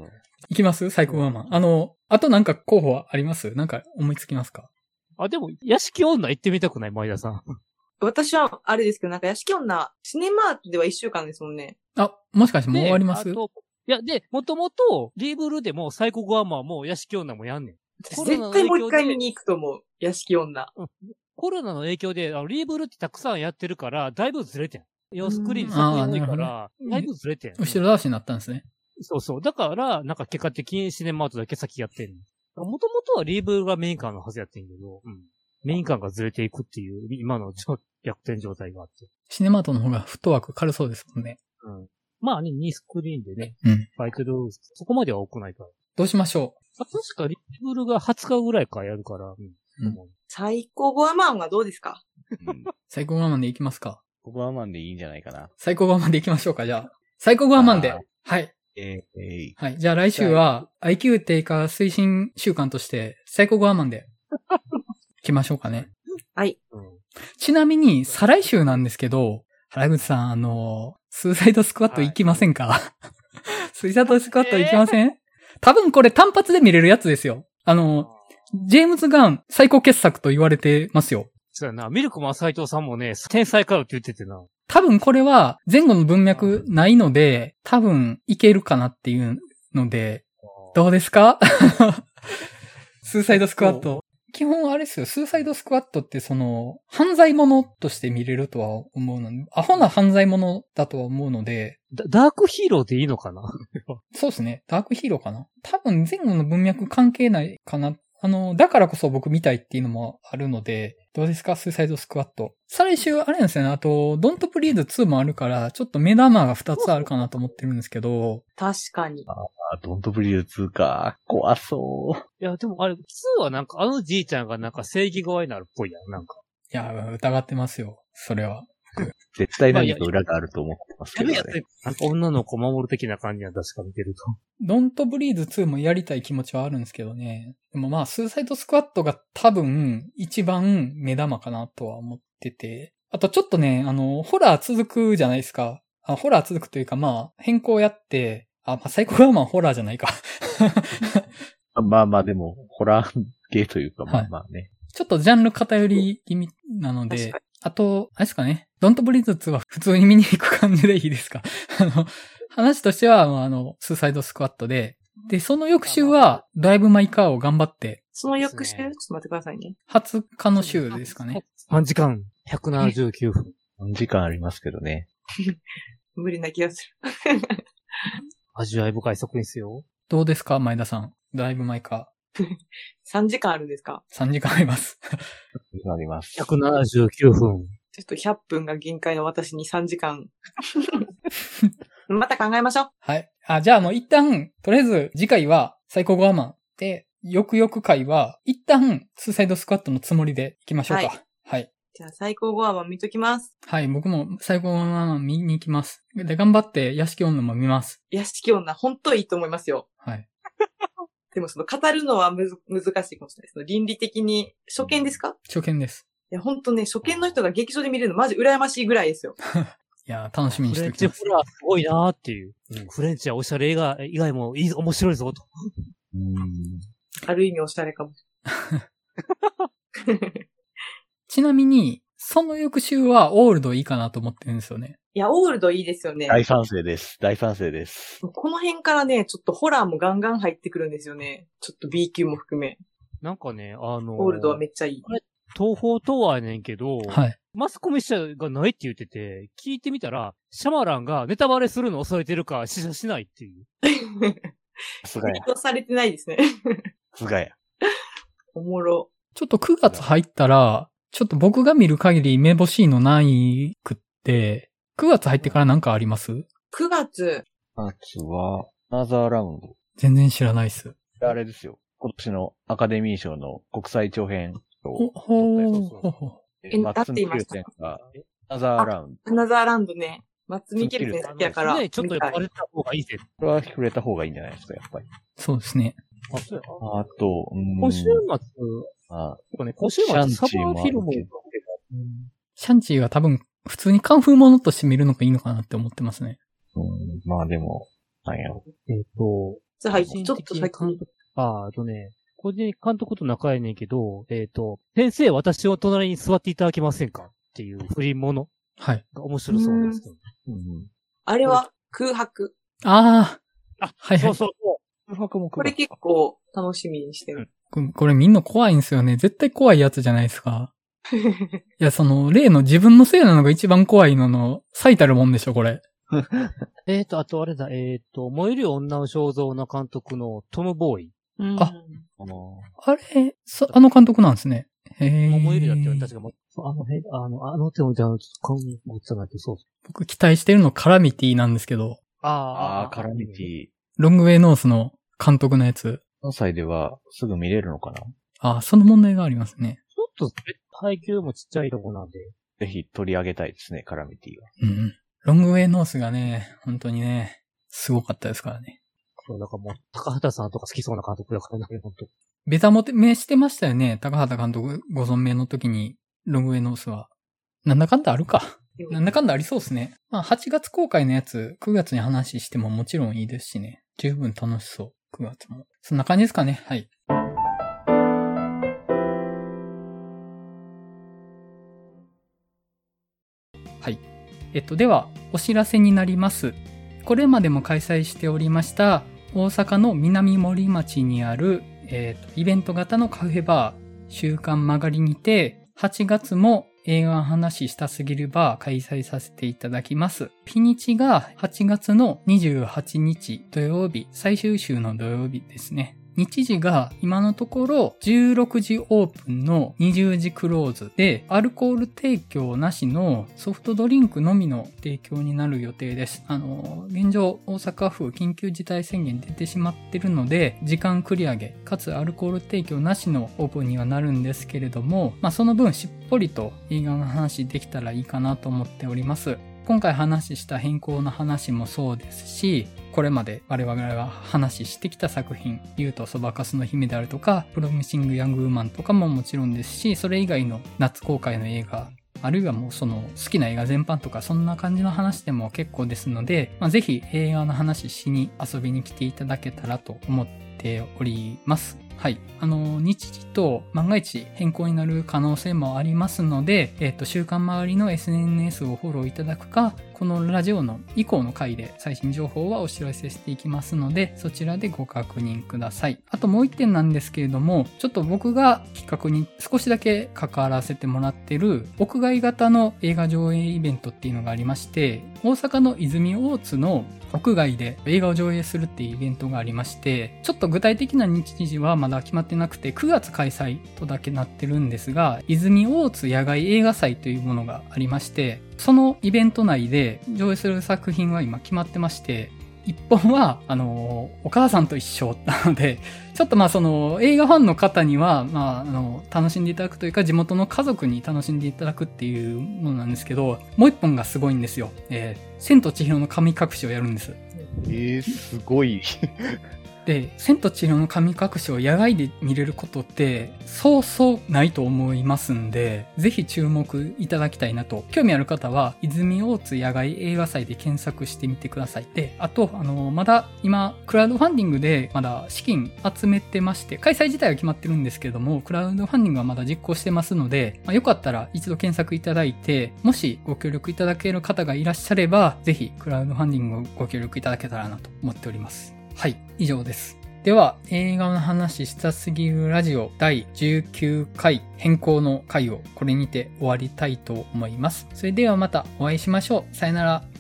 いきますサイコゴアマン。あの、あとなんか候補はあります？なんか思いつきますか？ あ、でも、屋敷女行ってみたくない前田さん。 私は、あれですけど、なんか屋敷女、シネマートではいっしゅうかんですもんね。 あ、もしかしてもう終わります？ いや、で、もともと、リーブルでもサイコゴアマンも屋敷女もやんねん。 絶対もう一回見に行くと思う。屋敷女。 うん。コロナの影響で、あの、リーブルってたくさんやってるから、だいぶずれてん。要スクリーン作品多いから、だいぶずれてん。 後ろ倒しになったんですね。 そうそう。だから、なんか結果的にシネマートだけ先やってんの。もともとはリーブルがメイン感のはずやってんけど、うん。メイン感がずれていくっていう、今の逆転状態があって。 シネマートの方がフットワーク軽そうですもんね。 うん。まあね、にスクリーンでね。 うん。 バイトル、そこまでは多くないから。 どうしましょう。 あ、確かリーブルがはつかぐらいからやるから。うん。 うん、 サイコゴアマンはどうですか？ うん、サイコゴアマンでいきますか？ サイコゴアマンでいいんじゃないかな。 サイコゴアマンでいきましょうか、じゃあ。サイコゴアマンで。はい。 えー、えー、 はい。じゃあ来週は アイキュー 低下推進習慣として、サイコゴアマンで。行きましょうかね。 はい。 ちなみに、再来週なんですけど、原口さん、あの、スーサイドスクワット行きませんか？はい、スーサイドスクワット行きません？えー、多分これ単発で見れるやつですよ。あの、ジェームズ・ガン最高傑作と言われてますよ。 そうやな。ミルクマン斉藤さんもね、天才かよって言っててな。 多分これは前後の文脈ないので、多分いけるかなっていうので、どうですか？スーサイドスクワット。基本あれですよ、スーサイドスクワットってその、犯罪者として見れるとは思うので、アホな犯罪者だとは思うので。 ダークヒーローでいいのかな？ そうですね、ダークヒーローかな。多分前後の文脈関係ないかな。あの、だからこそ僕見たいっていうのもあるので、どうですかスーサイドスクワット。再来週あれなんですよね、あと、ドントプリーズツーもあるから、ちょっと目玉がふたつあるかなと思ってるんですけど。 確かに。 ああ、ドントプリーズツーか。怖そう。 いや、でもあれ、ツーはなんか、あのじいちゃんがなんか正義側になるっぽいやん、なんか。 いや、疑ってますよ、それは。 絶対何か裏があると思ってますけどね。やるやつ、なんか女の子守る的な感じは確か見てると。 ドントブリーズツーもやりたい気持ちはあるんですけどね。でもまあ、スーサイドスクワットが多分一番目玉かなとは思ってて。あとちょっとね、あの、ホラー続くじゃないですか。あ、ホラー続くというかまあ、変更やって、あ、まあ、サイコガーマンホラーじゃないか。 まあまあでも、ホラー系というかまあまあね。はい、 ちょっとジャンル偏り気味なので、あと、あれですかね。ドントブリーズツーは普通に見に行く感じでいいですか？あの、話としては、あの、スーサイドスクワットで、で、その翌週は、ドライブマイカーを頑張って。 その翌週ちょっと待ってくださいね。 はつかの週ですかね。 さんじかん、ひゃくななじゅうきゅうふん。 さんじかんありますけどね。 無理な気がする。 味わい深い作品ですよ。 どうですか前田さん。ドライブマイカー。 さんじかんあるんですか？ さん 時間あります。 さんじかんあります。 ひゃくななじゅうきゅうふん。 ちょっとひゃっぷんが限界の私にさんじかん。また考えましょう。 はい。あ、じゃあもう一旦、とりあえず次回はサイコゴアマンで、翌々回は一旦スーサイドスクワットのつもりで行きましょうか。はい。はい、 じゃあサイコゴアマン見ときます。 はい。僕もサイコゴアマン見に行きます。で、頑張って屋敷女も見ます。 屋敷女、ほんといいと思いますよ。 はい。 でもその語るのはむず難しいかもしれないです。倫理的に。初見ですか？ 初見です。 いや、ほんとね、初見の人が劇場で見れるのマジ羨ましいぐらいですよ。 いや、楽しみにしておきます。 フレンチホラーすごいなーっていう。うん、フレンチはおしゃれ映画以外もいい、面白いぞと。 うん、 ある意味おしゃれかも。 ちなみに、その翌週はオールドいいかなと思ってるんですよね。 いや、オールドいいですよね。 大賛成です。大賛成です。 この辺からね、ちょっとホラーもガンガン入ってくるんですよね。ちょっと B 級も含め。 なんかね、あのー、 オールドはめっちゃいい。 東宝とはやねんけど、 はい。 マスコミ社がないって言ってて、聞いてみたら、シャマランがネタバレするのを恐れてるから試写しないっていう。 さすがや。 ツイートされてないですね。 さすがや。 おもろ。 ちょっとくがつ入ったら、ちょっと僕が見る限りめぼしいのないくって、くがつ入ってからなんかあります？ く 月。 くがつは、アナザーラウンド。 全然知らないっす。 あれですよ。今年のアカデミー賞の国際長編賞をほ取ほほほ。 え、なって言いました。 がアナザーラウンド。 アナザーラウンドね。松見ケルセン好きやから。 ね、ちょっとやっぱれた方がいいぜ。 これは触れた方がいいんじゃないですか、やっぱり。 そうですね。 あ、そうや。 あと、うん、 今週末、 あね、今週末、サバーフィルムを、 シャンチーは多分、普通にカンフーものとして見るのがいいのかなって思ってますね。 うん、まあでも、なんやろ。 えっと、 つ入って、ちょっと先に。 あ、あとね、個人監督と仲いいねんけど、えっ、ー、と、先生、私を隣に座っていただけませんかっていう不倫もの。 はい。 面白そうです、ね。 うんうん、あれは空白。 ああ。あ、はい、はい。そうそうそう。 空白もこれ結構楽しみにしてる。 これみんな怖いんですよね。絶対怖いやつじゃないですか。いや、その、例の自分のせいなのが一番怖いのの最たるもんでしょ、これ。 えっと、あとあれだ、えっ、ー、と、燃える女の肖像の監督のトム・ボーイ。 あ、あれ、そ、あの監督なんですね。へぇー。燃えるだって確かも、あの、へ、あの、あの手をじゃあ、ちょっと顔に持ってたなって、そう。 僕期待してるのカラミティなんですけど。 ああ、カラミティ。 ロングウェイノースの監督のやつ。 関西ではすぐ見れるのかな？ ああ、その問題がありますね。 ちょっと、配給もちっちゃいとこなんで。 ぜひ取り上げたいですね、カラミティは。 うん。ロングウェイノースがね、本当にね、すごかったですからね。 そう、だからもう、高畑さんとか好きそうな監督だからね、本当。 ベタモテ目してましたよね、高畑監督ご存命の時に、ロングウェイノースは。なんだかんだあるか。なんだかんだありそうですね。まあ、はちがつ公開のやつ、くがつに話してももちろんいいですしね。十分楽しそう、くがつも。そんな感じですかね、はい。はい。えっと、では、お知らせになります。これまでも開催しておりました、大阪の南森町にある、えっと、イベント型のカフェバー、週刊曲がりにて、はちがつも映画の話したすぎるバー開催させていただきます。日にちがはちがつのにじゅうはちにち土曜日、最終週の土曜日ですね。日時が今のところじゅうろくじオープンのにじゅうじクローズで、アルコール提供なしのソフトドリンクのみの提供になる予定です。あの、現状大阪府緊急事態宣言出てしまってるので、時間繰り上げ、かつアルコール提供なしのオープンにはなるんですけれども、まあその分しっぽりと映画の話できたらいいかなと思っております。今回話した変更の話もそうですし、これまで我々が話してきた作品、竜とそばかすの姫であるとか、プロミシング・ヤング・ウーマンとかももちろんですし、それ以外の夏公開の映画、あるいはもうその好きな映画全般とかそんな感じの話でも結構ですので、まあ、ぜひ映画の話しに遊びに来ていただけたらと思っております。はい。あの、日時と万が一変更になる可能性もありますので、えっと、週刊周りの エスエヌエス をフォローいただくか、このラジオの以降の回で最新情報はお知らせしていきますので、そちらでご確認ください。あともう一点なんですけれども、ちょっと僕が企画に少しだけ関わらせてもらってる屋外型の映画上映イベントっていうのがありまして、大阪の泉大津の屋外で映画を上映するっていうイベントがありまして、ちょっと具体的な日時はまだ決まってなくて、くがつ開催とだけなってるんですが、泉大津野外映画祭というものがありまして、そのイベント内で上映する作品は今決まってまして、一本は、あの、お母さんと一緒なので、ちょっとまあその映画ファンの方には、まああの、楽しんでいただくというか、地元の家族に楽しんでいただくっていうものなんですけど、もう一本がすごいんですよ。えー、千と千尋の神隠しをやるんです。 えー、すごい。 で、千と千尋の神隠しを野外で見れることって、そうそうないと思いますんで、ぜひ注目いただきたいなと。興味ある方は、泉大津野外映画祭で検索してみてください。で、あと、あの、まだ今、クラウドファンディングでまだ資金集めてまして、開催自体は決まってるんですけども、クラウドファンディングはまだ実行してますので、まあ、よかったら一度検索いただいて、もしご協力いただける方がいらっしゃれば、ぜひクラウドファンディングをご協力いただけたらなと思っております。はい、以上です。では、映画の話したすぎるラジオだいじゅうきゅうかい変更の回をこれにて終わりたいと思います。それではまたお会いしましょう。さよなら。